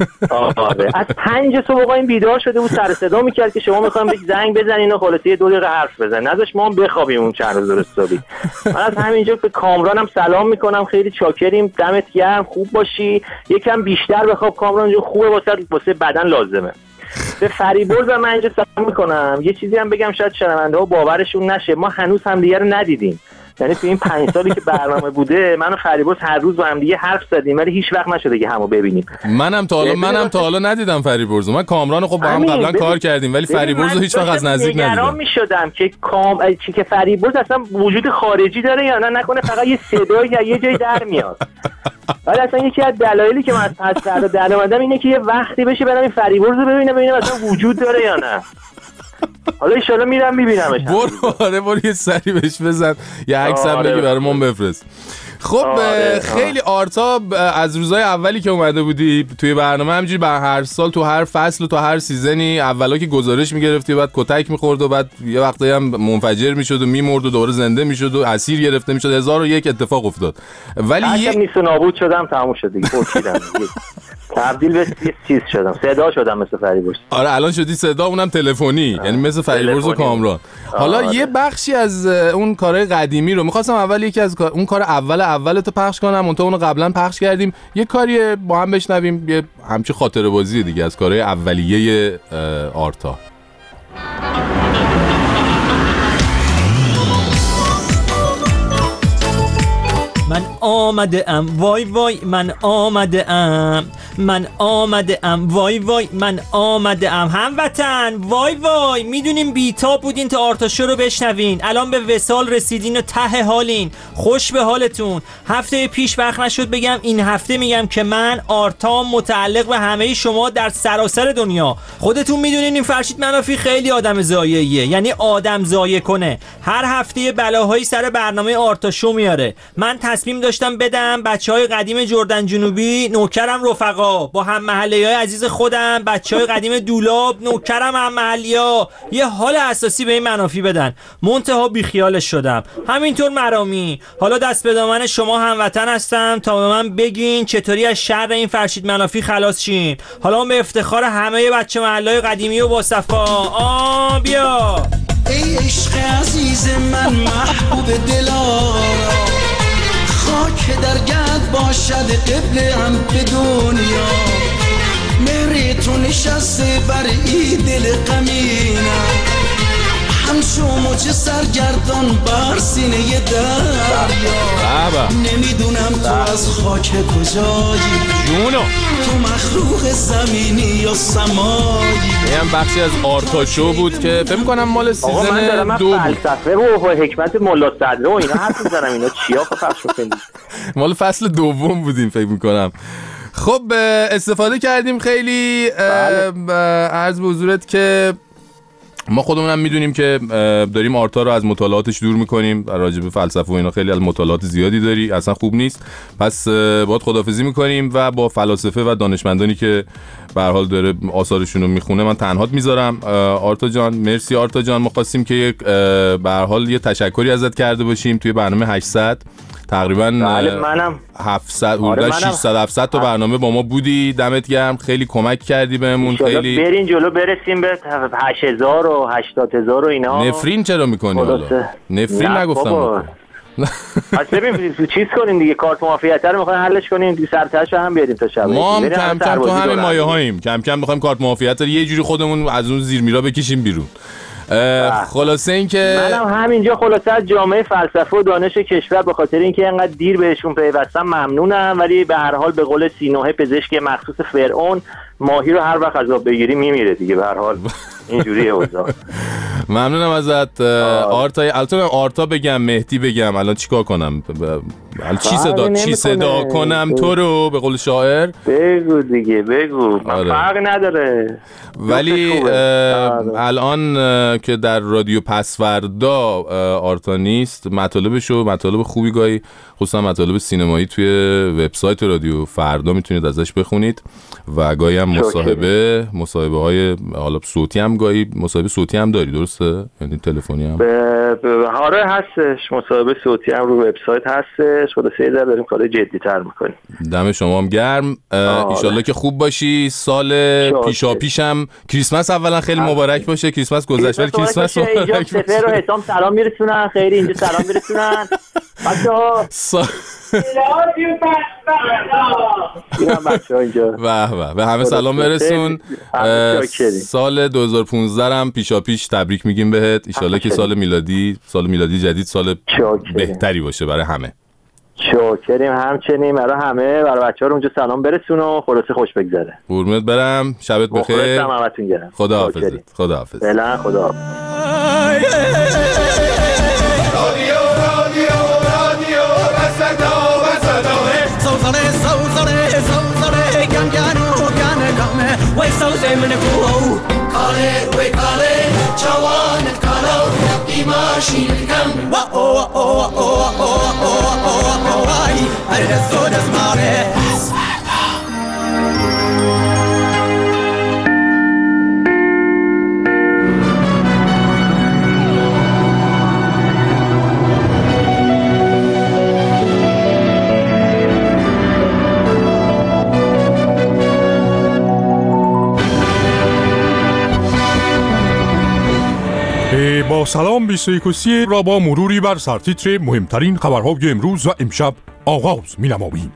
Speaker 16: آره از پنج صبح این بیدار شده بود، سر صدا میکرد که شما میخوام بهش زنگ بزنین و خلاصه یه دو دقیقه حرف بزنین، ازش ما هم بخوابیم اون چند روز درستابی. من از همینجا به کامرانم سلام میکنم، خیلی چاکریم، دمت گرم، خوب باشی، یکم بیشتر بخواب کامران جو، خوبه واسه واسه بدن لازمه. به فریبرز من اینجا سلام میکنم. یه چیزی هم بگم شاید شنونده ها باورشون نشه، ما هنوز هم دیگه رو ندیدیم. یعنی تو این پنج سالی که برنامه بوده من و فریبرز هر روز با هم دیگه حرف زدیم ولی هیچ وقت نشده که همو ببینیم.
Speaker 3: منم تا حالا منم تا حالا ندیدم فریبرز. من کامران خب با هم قبلا کار کردیم ولی فریبرز رو هیچ وقت از نزدیک ندیدم.
Speaker 16: نگران میشدم که کام چی که فریبرز اصلا وجود خارجی داره یا نه، نکنه فقط یه صدایی که یه جای در میاد. ولی اصلا یکی از دلایلی که من از پس فردا در اومدم اینه که یه وقتی بشه برام این فریبرز رو ببینم ببینم اصلا وجود داره یا نه. حالا ان شاءالله میرم میبینمش.
Speaker 3: برو آره برو یه سری بهش بزن، یه عکس هم بگی برامون بفرست. خب آره، خیلی آرتا از روزای اولی که اومده بودی توی برنامه همینجوری به هر سال تو هر فصل و تو هر سیزنی اولا که گزارش میگرفتی و بعد کتک میخورد و بعد یه وقتایی هم منفجر میشد و میمرد و دوباره زنده میشد و اسیر گرفته میشد. هزار و یک اتفاق افتاد ولی
Speaker 16: یه نیست و نابود شدم تموم شد دیگه. پوشیدم تبدیل به یه چیز شدم، صدا شدم مثل فریبرز.
Speaker 3: آره الان شدی صدا، اونم تلفنی، یعنی مثل فریبرز و کامران. حالا آره. یه بخشی از اون کارهای قدیمی رو می‌خواستم اول یکی از اون کار اول اولتو پخش کنم، اون تا اونو قبلا پخش کردیم، یه کاری با هم بشنویم، یه همچی خاطره بازی دیگه از کارهای اولیه آرتا.
Speaker 2: من آمده ام وای وای من آمده ام من آمده ام وای وای من آمده ام هموطن وای وای میدونیم بی‌تاب بودین تا آرتا شو رو بشنوین، الان به وصال رسیدین و ته حالین، خوش به حالتون. هفته پیش وقت نشد بگم، این هفته میگم که من آرتا متعلق به همه شما در سراسر دنیا. خودتون میدونین این فرشید منافی خیلی آدم ضایعیه، یعنی آدم ضایع کنه، هر هفته بلاهایی سر برنامه آرتا شو میاره. من تصمیم داشتم بدم بچهای قدیم جردن جنوبی، نوکرم رفقا، با هم محلیای عزیز خودم بچهای قدیم دولاب، نوکرم هم محلیا، یه حال اساسی به این منافی بدن. منتها بیخیالش شدم. همینطور مرامی، حالا دست به دامن شما هموطن هستم تا به من بگین چطوری از شر این فرشید منافی خلاص شین. حالا به افتخار همه بچه محلای قدیمی و با صفا آ بیا.
Speaker 1: ای عشق عزیز من محبوب دلارا، خاک در گرد باشد قبله هم به دنیا، مهر تو نشسته بر ای دل غمینم، همچو موج سرگردان بر سینه دریا. نمیدونم تو از خاک کجایی
Speaker 3: جونو
Speaker 1: تو مخلوق زمینی یا سمایی.
Speaker 3: این هم بخشی از آرتا شو بود که فکر می‌کنم مال سیزن دو بود.
Speaker 16: فلسفه و حکمت ملا صدره و اینا حرف می‌زنم، اینا چیا پخش شد؟
Speaker 3: مال فصل دوم بودیم فکر می‌کنم. خب استفاده کردیم خیلی. عرض به حضورت که ما خودمون هم میدونیم که داریم آرتا رو از مطالعاتش دور میکنیم، راجع به فلسفه و اینا خیلی از مطالعات زیادی داری، اصلا خوب نیست. پس باید خداحافظی میکنیم و با فلاسفه و دانشمندانی که به هر حال داره آثارشون رو میخونه من تنهات میذارم. آرتا جان مرسی. آرتا جان ما خواستیم که یک به هر حال یه تشکری ازت کرده باشیم توی برنامه هشتصد تقریبا
Speaker 16: منم
Speaker 3: هفتصد حدود ششصد هفتصد تا برنامه با ما بودی. دمت گرم، خیلی کمک کردی بهمون. خیلی
Speaker 16: برین جلو برسیم به هشت هزار و هشتاد هزار و اینا.
Speaker 3: نفرین چرا میکنی حالا؟ نفرین نگفتم.
Speaker 16: پس ببین چیز کنیم دیگه، کارت موافقت رو میخوایم حلش کنیم دیگه، سرتاش رو هم بیاریم تا شب.
Speaker 3: ما هم کم کم تو همین مایه هاییم، کم کم میخوایم کارت موافقت رو یه جوری خودمون از اون زیر میرا بکشیم بیرون. خلاصه این که
Speaker 16: منم همینجا خلاصه از جامعه فلسفه و دانش کشور به خاطر اینکه اینقدر دیر بهشون پیوستم ممنونم، ولی به هر حال به قول سینوحه پزشک مخصوص فرعون ماهی رو هر وقت از آب بگیری میمیره دیگه، به هر حال اینجوریه اوضاع.
Speaker 3: ممنونم ازت آرتا. البته آرتا بگم مهدی بگم الان چیکار کنم؟ الان چی صدا چی صدا کنم تو رو به قول شاعر؟
Speaker 16: بگو دیگه بگو. آره. فرق نداره.
Speaker 3: ولی الان که در رادیو پسوردا آرتا نیست، مطالبشو مطالب خوبی گاهی خصوصا مطالب سینمایی توی وبسایت رادیو فردا میتونید ازش بخونید و گاهی هم مصاحبه مصاحبه های حالا صوتی هم گاهی مصاحبه صوتی هم داری درسته؟ یعنی تلفنی هم
Speaker 16: آره هستش، مصاحبه صوتی هم رو وبسایت هستش. خدا سه در داریم کارهای جدی‌تر می‌کنیم.
Speaker 3: دم شما هم گرم. ان شاءالله که خوب باشی. سال پیشا پیشم کریسمس اولا خیلی مبارک باشه. کریسمس گذشت ولی کریسمس مبارک باشه.
Speaker 16: سفر و حسام سلام میرسونن، خیلی اینجا سلام میرسونن. بچه‌ها
Speaker 3: به به به همه سلام برسون. سال دو هزار و پانزده هم پیشا پیش تبریک میگیم بهت. ان شاءالله که سال میلادی سال میلادی جدید سال بهتری باشه برای همه.
Speaker 16: شاکریم. همچنین برای همه، برای بچه‌ها رو اونجا سلام برسون و خلاصه خوش بگذره.
Speaker 3: قربونت برم، شبت بخیر. خدا حافظت. خدا حافظ.
Speaker 16: فعلا خدا.
Speaker 12: رادیو رادیو رادیو صدا و صداه سوزانه سوزانه سوزانه گم گنو گم گم وای سوزه من کو کاله وای کاله جوان کالو ایماشی کم وا او او او او او وای هر سود از ماره
Speaker 4: با سلام بیست و یک را با مروری بر سرتیتر مهمترین خبرهای امروز و امشب آغاز می‌نماییم.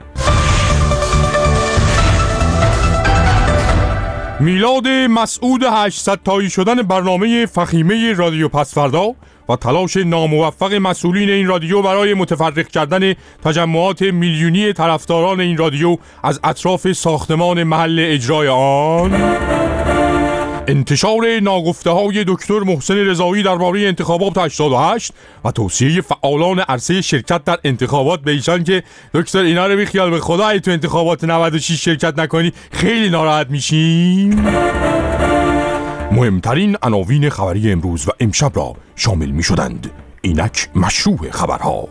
Speaker 4: میلاد مسعود هشتصد تایی شدن برنامه فخیمه رادیو پسوردا و تلاش ناموفق مسئولین این رادیو برای متفرق کردن تجمعات میلیونی طرفداران این رادیو از اطراف ساختمان محل اجرای آن، انتشار ناگفته‌های دکتر محسن رضایی درباره انتخابات هشتاد و هشت و توصیه فعالان عرصه شرکت در انتخابات به ایشان که دکتر اینا رو بیخیال به خدا ای تو انتخابات نود و شش شرکت نکنی خیلی ناراحت میشیم. مهمترین عناوین خبری امروز و امشب را شامل می شدند. اینک مشروع خبرها.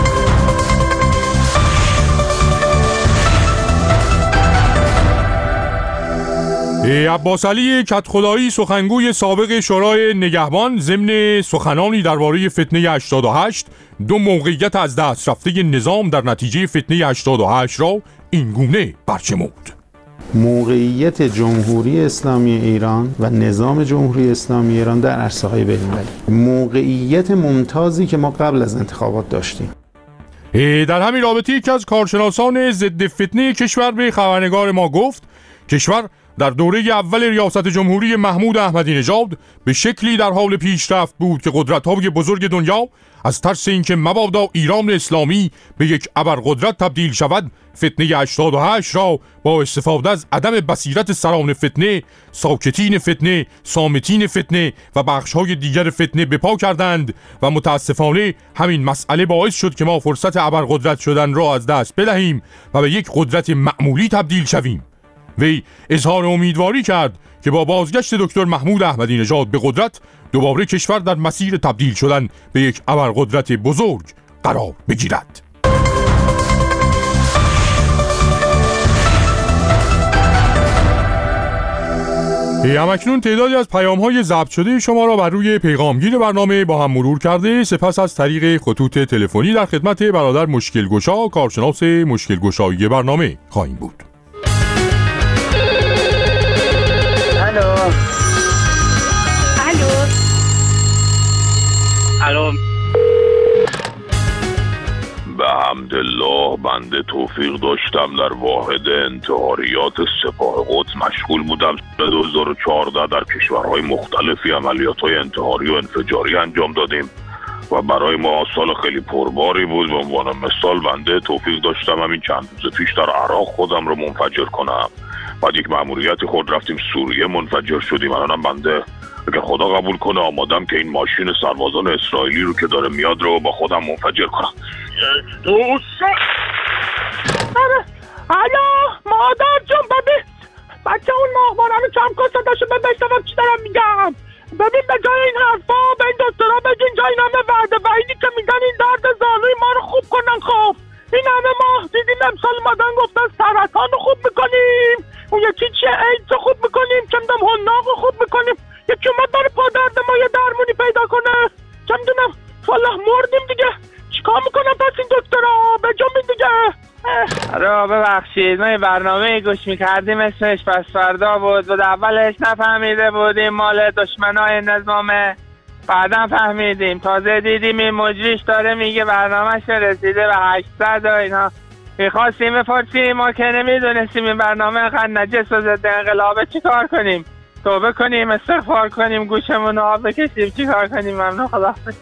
Speaker 4: عباس علی کدخدایی سخنگوی سابق شورای نگهبان ضمن سخنانی درباره فتنه هشتاد و هشت دو موقعیت از دست رفته نظام در نتیجه فتنه هشتاد و هشت را اینگونه برچمود:
Speaker 22: موقعیت جمهوری اسلامی ایران و نظام جمهوری اسلامی ایران در عرصه‌های بین‌المللی، موقعیت ممتازی که ما قبل از انتخابات داشتیم.
Speaker 4: در همین رابطه یکی از کارشناسان ضد فتنه کشور به خبرنگار ما گفت کشور در دوره اول ریاست جمهوری محمود احمدی نژاد به شکلی در حال پیشرفت بود که قدرت‌های بزرگ دنیا از ترس اینکه مبادا ایران اسلامی به یک ابرقدرت تبدیل شود، فتنه هشتاد و هشت را با استفاده از عدم بصیرت سران فتنه، ساکتین فتنه، صامتین فتنه و بخش‌های دیگر فتنه به پا کردند و متاسفانه همین مسئله باعث شد که ما فرصت ابرقدرت شدن را از دست بدهیم و به یک قدرت معمولی تبدیل شویم. وی اظهار امیدواری کرد که با بازگشت دکتر محمود احمدی نژاد به قدرت دوباره کشور در مسیر تبدیل شدن به یک ابرقدرت بزرگ قرار بگیرد. همکنون تعدادی از پیام‌های ضبط شده شما را بر روی پیغامگیر برنامه با هم مرور کرده، سپس از طریق خطوط تلفنی در خدمت برادر مشکل گشا، کارشناس مشکل گشایی برنامه خواهیم بود.
Speaker 10: الو الو
Speaker 5: الو به حمدالله بنده توفیق داشتم در واحد انتحاریات سپاه قدس مشغول بودم. دو هزار و چهارده در کشورهای مختلفی عملیات‌های انتحاری و انفجاری انجام دادیم و برای ما سال خیلی پرباری بود. به عنوان مثال بنده توفیق داشتم همین چند روز پیش در عراق خودم رو منفجر کنم. بعد یک مأموریت خود رفتیم سوریه، منفجر شدیم. الانم بنده اگه خدا قبول کنه آمادم که این ماشین سربازان اسرائیلی رو که داره میاد رو با خودم منفجر کنم.
Speaker 12: دوست آره الو مادر جون ببین بچه اون ماهوارم کم کن صداشو بشنوم چی دارم میگم. ببین به جای این حرفا به این دکترها بگین جای نامه وعده و اینی که میگن این درد زانوی ما رو خوب کنن. خب این همه ماه دیدیم امسال مادن گفتن سرطان رو خوب میکنیم، اون یکی چیه ایدز رو خوب میکنیم، چه میدونم حناق رو خوب میکنیم، یکی اومد برای پا درد ما یه درمونی پیدا کنه، چه میدونم والله مردیم دیگه. چیکار میکنم پس این دکترها به جنبین دیگه.
Speaker 10: آره ببخشید ما یه برنامه گوش میکردیم اسمش پس فردا بود و اولش نفهمیده بودیم مال دشمنای نظامه، بعدا فهمیدیم، تازه دیدیم این مجریش داره میگه برنامهش رسیده به هشتصد و اینا. میخواستیم بپرسیم ما که نمیدونستیم این برنامه انقدر نجس و ضد انقلابه چیکار کنیم؟ توبه کنیم، استغفار کنیم، گوشمون رو آب بکشیم، چیکار کنیم؟ ممنون، خداحافظ.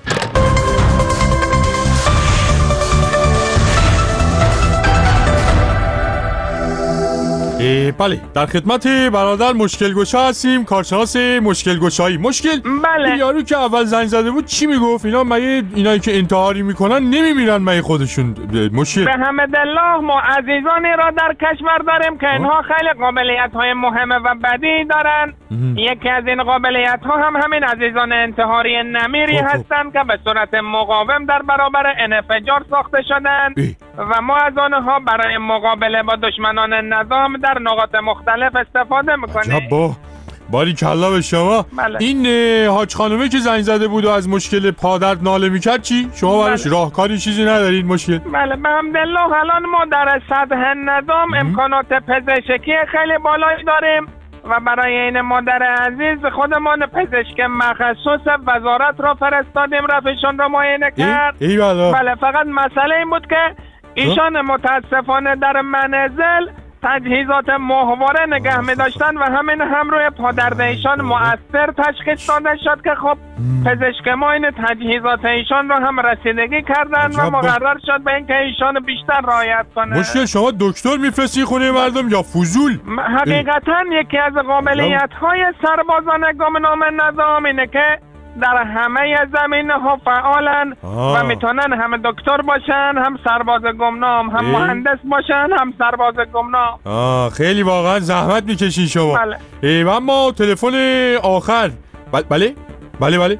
Speaker 4: بله در خدمت برادر مشکل گشا هستیم، کارشناس مشکل گشایی. مشکل
Speaker 10: بله
Speaker 4: یارو که اول زنگ زده بود چی میگفت؟ اینا مگه اینایی که انتحاری میکنن نمیمیرن مگه خودشون؟ مشکل
Speaker 10: به حمدالله ما عزیزانی را در کشور داریم که اینها خیلی قابلیت های مهمه و بدی دارن. یکی از این قابلیت ها هم همین عزیزان انتحاری نمیری هستند که به صورت مقاوم در برابر انفجار ساخته شدند و ما از آنها برای مقابله با دشمنان نظام در نقاط مختلف استفاده میکنیم.
Speaker 4: عجب با باری کلا به شما.
Speaker 10: بله.
Speaker 4: این حاج خانومه که زنگ زده بود و از مشکل پادرد ناله میکرد چی؟ شما براش بله. راهکاری چیزی ندارید مشکل؟
Speaker 10: بله به حمدالله الان ما در سطح نظام امکانات پزشکی خیلی بالایی داریم و برای این مادر عزیز خودمان پزشک مخصوص وزارت را فرستادیم رفتشون را معاینه کرد.
Speaker 4: ای, ای بله.
Speaker 10: بله فقط مسئله این بود که ایشان متاسفانه در منزل تجهیزات ماهواره نگه می داشتن و همین هم روی پادرد ایشان مؤثر تشخیص داده شد که خب پزشک ما این تجهیزات ایشان رو هم رسیدگی کردن و مقرر شد به اینکه ایشان بیشتر رعایت کنه.
Speaker 4: مشکل شما دکتر میفرستی خونه مردم یا فضول؟
Speaker 10: حقیقتا یکی از قابلیت های سربازان گمنام نظام اینه که در همه زمینه ها فعالن و میتونن هم دکتر باشن، هم سرباز گمنام، هم اه؟ مهندس باشن، هم سرباز گمنام.
Speaker 4: آه خیلی واقعا زحمت میکشین شما.
Speaker 10: بله.
Speaker 4: و اما تلفن آخر بله بله بله بله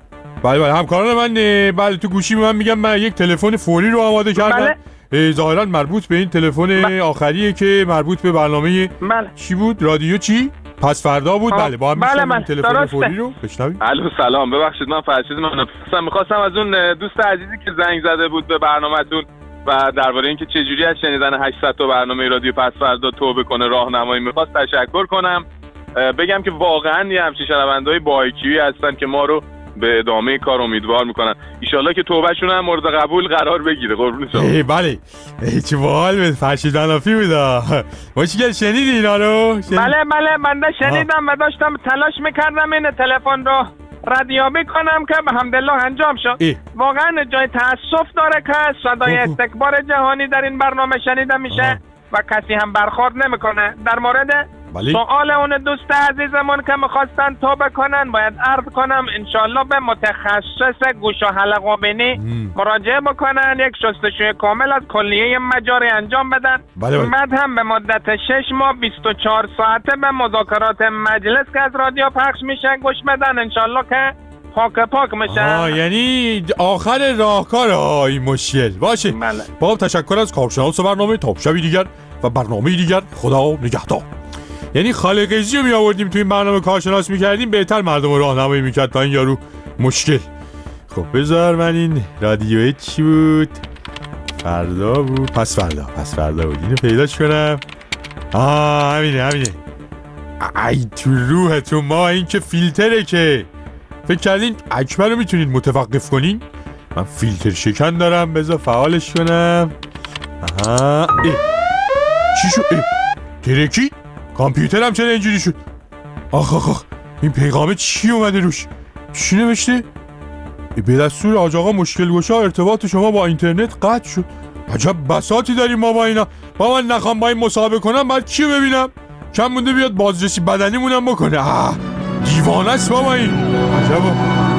Speaker 4: بله بله همکاران من بله تو گوشی من میگم من یک تلفن فوری رو آماده کردم. بله. ظاهرا مربوط به این تلفن بله. آخریه که مربوط به برنامه
Speaker 10: بله.
Speaker 4: چی بود؟ رادیو چی؟ پس فردا بود. بله با هم
Speaker 10: بله
Speaker 4: میشم تلفن فوری رو بشنویم.
Speaker 5: الو سلام ببخشید من فرشید من نفسم میخواستم از اون دوست عزیزی که زنگ زده بود به برنامه‌تون و درباره اینکه چه جوری از شنیدن هشتصد تا برنامه رادیو پس فردا توبه کنه راهنمایی میخواست تشکر کنم. بگم که واقعا یه همچین شنونده‌های با آی کیو هستن که ما رو به ادامه کار امیدوار میکنن. ایشالله که توبهشون هم مورد قبول قرار بگیره. قربون شما.
Speaker 4: بله چه باحال به فرشید انافی بودا. مشکل شنیدی اینا رو؟ شنید...
Speaker 6: بله بله من شنیدم و داشتم تلاش میکردم این تلفن رو ردیابی کنم که به حمدالله انجام شد. ای. واقعا جای تأسف داره که صدای استکبار جهانی در این برنامه شنیده میشه آه. و کسی هم برخورد نمیکنه. در مورد بلی. سوال اون دوست عزیزمون که میخواستن توبه کنن باید عرض کنم انشالله به متخصص گوش و حلق و بینی مراجعه بکنن، یک شستشوی کامل از کلیه مجاری انجام بدن. بله بله. بعد هم به مدت شش ماه بیست و چهار ساعته به مذاکرات مجلس که از رادیو پخش میشه گوش بدن انشالله که پاک پاک میشه.
Speaker 4: آه یعنی آخر راهکار این مشکل باشه. بله. با تشکر از کارشناس برنامه تا شبی دیگر و برنامه دیگر. خدا نگهدار. یعنی خالقیزی رو می آوردیم توی این برنامه کارشناس میکردیم بهتر مردم رو راهنمایی میکرد تا این یارو مشکل. خب بذار من این رادیوه چی بود؟ فردا بود. پس فردا پس فردا بود. اینو پیداش کنم. آه همینه همینه. ای تو روحتون ما این که فیلتره که فکر کردین اکبر رو میتونید متوقف کنین؟ من فیلتر شکن دارم بذار فعالش کنم. آها ای. چی شو؟ ای. ترکی؟ کامپیوترم چرا اینجوری شد؟ آخ آخ آخ این پیغامه چی اومده روش؟ چی نوشته؟ به دستور حاج آقا مشکل گشا ارتباط شما با اینترنت قطع شد. عجب بساطی داریم ما با اینا. با من نخوام با این مصاحبه کنم بعد چی ببینم؟ کم مونده بیاد بازرسی بدنیمونم بکنه. آه دیوانه است بابا این. عجبا.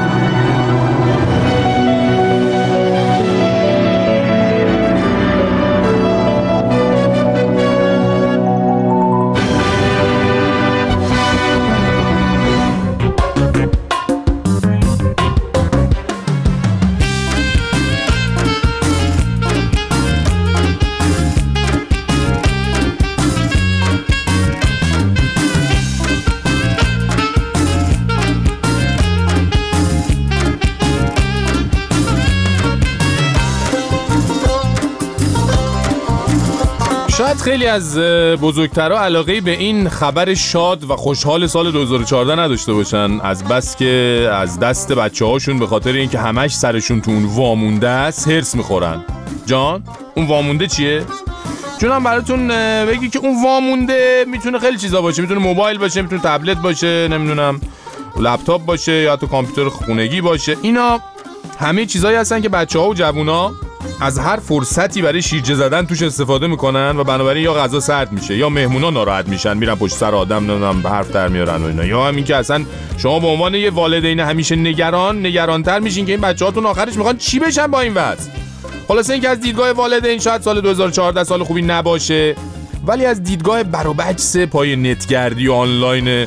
Speaker 3: شاید خیلی از بزرگترها علاقه به این خبر شاد و خوشحال سال دو هزار و چهارده نداشته باشن، از بس که از دست بچه هاشون به خاطر اینکه همش سرشون تو اون وامونده است هرس میخورن. جان اون وامونده چیه؟ جونم براتون بگی که اون وامونده میتونه خیلی چیزا باشه، میتونه موبایل باشه، میتونه تبلت باشه، نمیدونم لپتاپ باشه یا تو کامپیوتر خونگی باشه. اینا همه چیزایی هستن که بچه‌ها و جوونا از هر فرصتی برای شیرجه زدن توش استفاده میکنن و بنابراین یا غذا سرد میشه یا مهمونا ناراحت میشن میرن پشت سر آدم نمیدونم به حرف در میارن و اینا، یا همین که اصلا شما به عنوان یه والدین همیشه نگران نگرانتر میشین که این بچه‌هاتون آخرش میخوان چی بشن با این وضع. خلاصه این که از دیدگاه والدین شاید سال دو هزار و چهارده سال خوبی نباشه، ولی از دیدگاه برو بچه پای نتگردی و آنلاین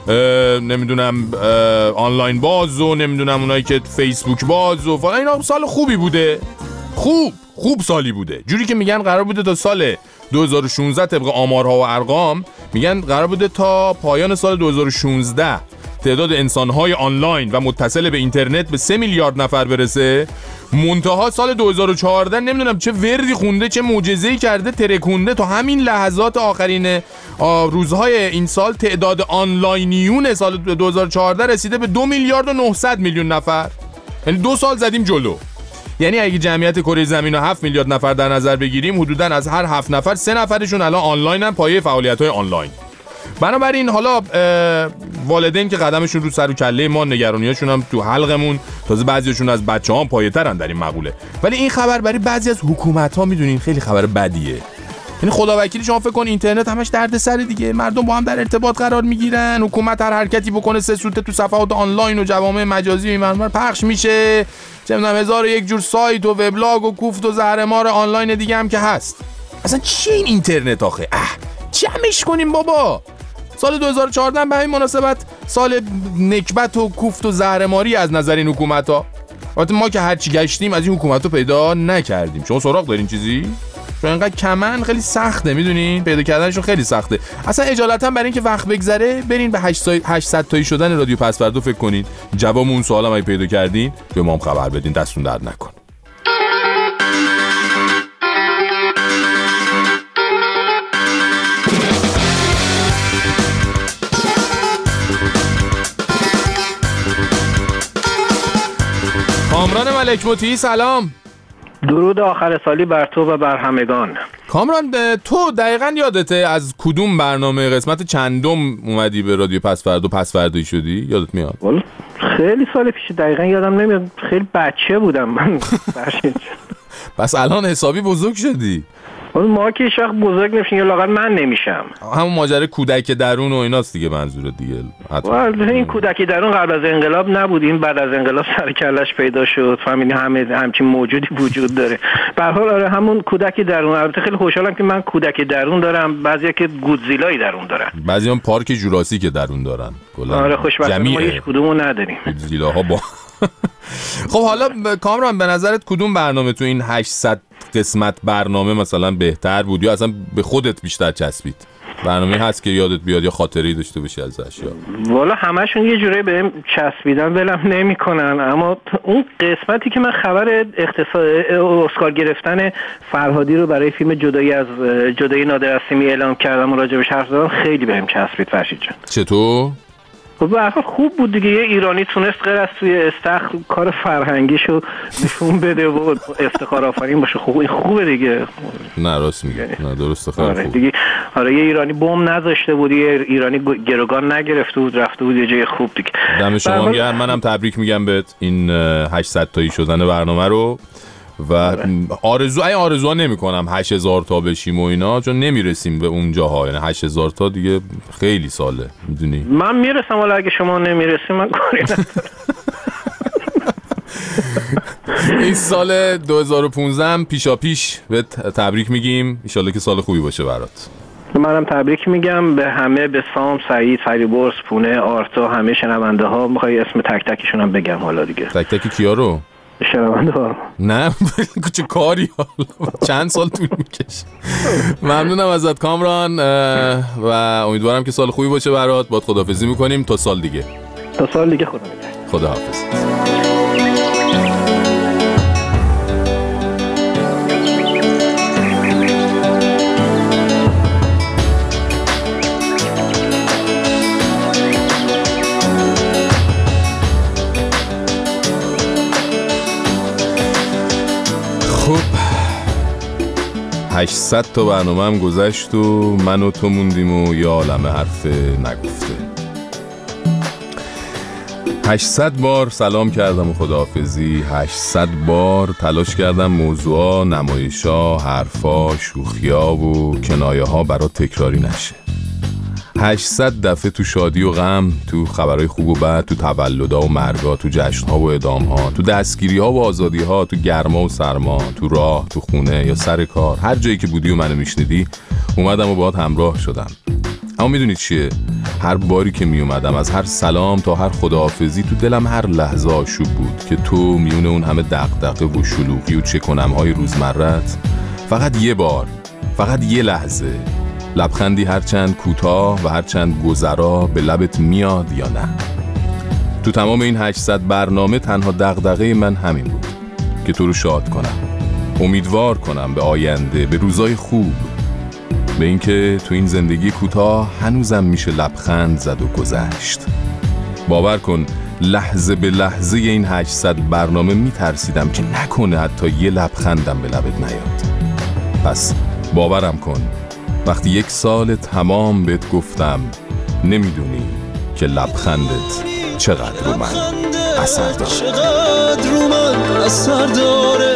Speaker 3: نمیدونم آنلاین باز و نمیدونم اونایی که فیسبوک باز و فلان اینا سال خوبی بوده. خوب خوب سالی بوده، جوری که میگن قرار بوده تا سال دو هزار و شانزده طبق آمارها و ارقام میگن قرار بوده تا پایان سال دو هزار و شانزده تعداد انسانهای آنلاین و متصل به اینترنت به سه میلیارد نفر برسه. منتها سال دو هزار و چهارده نمیدونم چه وردی خونده، چه معجزه‌ای کرده، ترکونده تا همین لحظات آخرین روزهای این سال تعداد آنلاینیون سال دو هزار و چهارده رسیده به دو میلیارد و نهصد میلیون نفر. یعنی دو سال زدیم جلو. یعنی اگه جمعیت کره زمین رو هفت میلیارد نفر در نظر بگیریم، حدوداً از هر هفت نفر سه نفرشون الان آنلاینن، پایه فعالیت‌های آنلاین. بنابراین حالا والدین که قدمشون رو سر و کله ما، نگرانیاشون هم تو حلقمون، تازه بعضیشون از بچه‌ها پایه‌ترن در این مقوله. ولی این خبر برای بعضی از حکومت‌ها میدونین خیلی خبر بدیه. یعنی خداوکیلی شما فکر کن اینترنت همش دردسر دیگه، مردم با هم در ارتباط قرار میگیرن، حکومت هر حرکتی بکنه سه سوته تو صفحات آنلاین و جوامع مجازی و اینور پخش میشه، چه میدونم هزار و یک جور سایت و وبلاگ و کوفت و زهرمار آنلاین دیگه هم که هست. اصلا چی این اینترنت آخه؟ اه جمعش کنیم بابا. سال دو هزار و چهارده به همین مناسبت سال نکبت و کوفت و زهرماری از نظر این حکومت‌ها. البته ما که هرچی گشتیم از این حکومت‌ها پیدا نکردیم. شما سراغ دارین چیزی؟ چون اینقدر کمن خیلی سخته، میدونین پیدا کردنشون خیلی سخته. اصلا اجالتا برای اینکه وقت بگذره برین به هشتصد تایی شدن رادیو پسفردا فکر کنین. جواب اون سوالا اگه پیدا کردین به ما هم خبر بدین، دستون درد نکن. حکمتی سلام.
Speaker 15: درود آخر سالی بر تو و بر همگان.
Speaker 3: کامران تو دقیقاً یادته از کدوم برنامه قسمت چندم اومدی به رادیو پسفردا پسفردایی شدی؟ یادت میاد؟
Speaker 15: خیلی سال پیش دقیقاً یادم نمیاد، خیلی بچه بودم من.
Speaker 3: پس الان حسابی بزرگ شدی.
Speaker 15: ما که هیچ وقت بزرگ نمیشیم یا لااقل من نمیشم.
Speaker 3: همون ماجرا کودک درون و ایناست دیگه منظور دیگه.
Speaker 15: این کودک درون قبل از انقلاب نبود، این بعد از انقلاب سر کلش پیدا شد. فهمیدی همه همچین موجودی وجود داره. به هر حال آره همون کودک درون. البته خیلی خوشحالم که من کودک درون دارم، بعضیا که گودزیلای درون دارن.
Speaker 3: بعضیام پارک جوراسیک درون دارن.
Speaker 15: آره خوشبختانه ما هیچ کدومو نداریم.
Speaker 3: گودزیلاها با خب حالا کامران به نظرت کدوم برنامه تو این هشتصد قسمت برنامه مثلا بهتر بود یا اصلا به خودت بیشتر چسبید؟ برنامه هست که یادت بیاد یا خاطره‌ای داشته باشی ازش؟ یا
Speaker 15: والا همشون یه جوری بهم چسبیدن ولم نمی‌کنن، اما اون قسمتی که من خبر اختصاص اسکار گرفتن فرهادی رو برای فیلم جدایی از جدایی نادر اسیمی اعلام کردم و راجبش حرف زدم خیلی بهم چسبید فرشید جان.
Speaker 3: چطور؟
Speaker 15: خب به هر حال خوب بود دیگه، یه ایرانی تونست غیر از توی استخر کار فرهنگیشو نشون بده و افتخار آفرین باشه. خوب این خوبه دیگه.
Speaker 3: نه راست میگه، نه درسته خیلی
Speaker 15: آره
Speaker 3: خوب
Speaker 15: دیگه. آره یه ایرانی بم نذاشته بود، یه ایرانی گروگان نگرفته بود، رفته بود یه جای خوب دیگه.
Speaker 3: دم شما گرم. منم تبریک میگم بهت این هشتصد تایی شدن برنامه رو و آرزو ای آرزوها نمی کنم هشت هزار تا بشیم و اینا، چون نمیرسیم به اون جاها. یعنی هشت هزار تا دیگه خیلی ساله میدونی.
Speaker 15: من میرسم ولی اگه شما نمیرسیم من کاری ندارم.
Speaker 3: این سال دو هزار و پانزده پیشا پیش به تبریک میگیم، ان شاءالله که سال خوبی باشه برات.
Speaker 15: منم تبریک میگم به همه، به سام، سعید، فریبرز، پونه، آرتا، همه شنونده ها. میخوای اسم تک تکشون هم بگم حالا دیگه؟
Speaker 3: تک تک کیا رو؟
Speaker 15: شنونده ها.
Speaker 3: نه چه کاری حالا چند سال طول میکشه. ممنونم ازت کامران و امیدوارم که سال خوبی باشه برات. باید خداحافظی میکنیم تا سال دیگه.
Speaker 15: تا سال دیگه خدا نگهدار.
Speaker 3: خداحافظ. هشتصد تا برنامه هم گذشت و من و تو موندیم و یه عالمه حرف نگفته. هشتصد بار سلام کردم و خداحافظی، هشتصد بار تلاش کردم موضوعا، نمایشا، حرفا، شوخیا و کنایه ها برا تکراری نشه. هشتصد دفعه تو شادی و غم، تو خبرهای خوب و بد، تو تولدها و مرگا، تو جشنها و اعدامها، تو دستگیریها و آزادیها، تو گرما و سرما، تو راه، تو خونه یا سر کار، هر جایی که بودی و منو میشنیدی اومدم و باهات همراه شدم. اما میدونی چیه؟ هر باری که میومدم از هر سلام تا هر خداحافظی تو دلم هر لحظه آشوب بود که تو میون اون همه دغدغه و شلوغی و چه کنم های روزمرت فقط یه بار، فقط یه لحظه لبخندی هرچند کوتاه و هرچند گذرا به لبت میاد یا نه. تو تمام این هشتصد برنامه تنها دغدغه من همین بود که تو رو شاد کنم، امیدوار کنم به آینده، به روزای خوب، به اینکه تو این زندگی کوتاه هنوزم میشه لبخند زد و گذشت. باور کن لحظه به لحظه این هشتصد برنامه میترسیدم که نکنه حتی یه لبخندم به لبت نیاد. پس باورم کن وقتی یک سال تمام بهت گفتم نمیدونی که لبخندت چقدر رو من اثر داره،
Speaker 1: چقدر رو من اثر داره.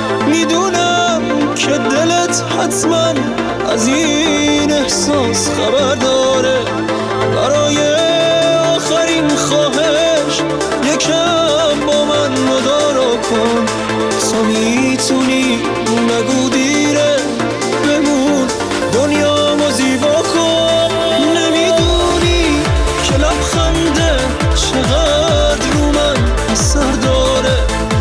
Speaker 1: میدونم که دلت حتما از این احساس خبر داره. برای آخرین خواهش یکم با من مدارا کن، تا میتونی نگو دیره بمون دنیامو زیبا کن. نمیدونی که لبخنده چقدر رو من اثر داره.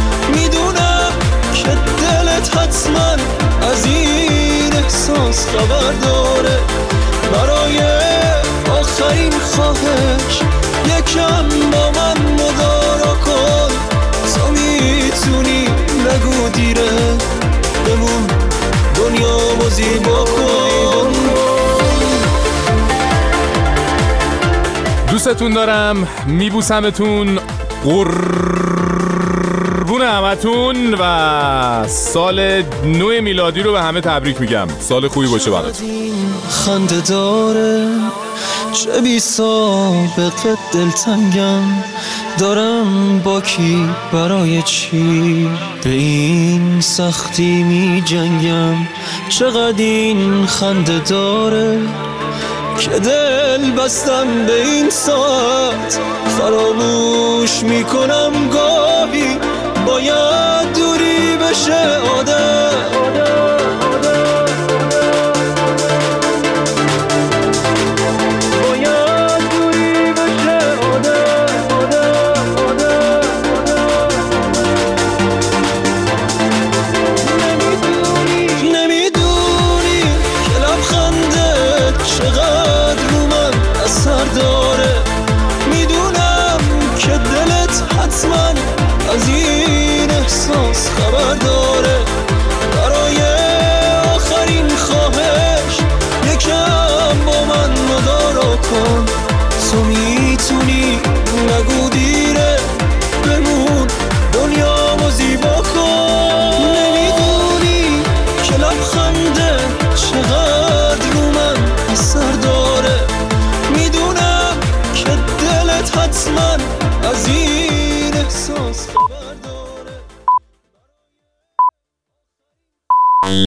Speaker 1: میدونم که دلت حتما از این احساس خبر داره. برای آخرین خواهش یکم با من مدارا کن، تا میتونی نگو دیره بمون دنیامو زیبا کن.
Speaker 3: دوستتون دارم، میبوسمتون، قربون همتون. همتون و سال نو میلادی رو به همه تبریک میگم. سال خوبی باشه براتون.
Speaker 1: خنده داره چه بی سابقه دلتنگم، دارم با کی برای چی به این سختی می جنگم. چقدر این خنده داره که دل بستم به این ساعت، فراموش میکنم گاهی باید دوری بشه عادت.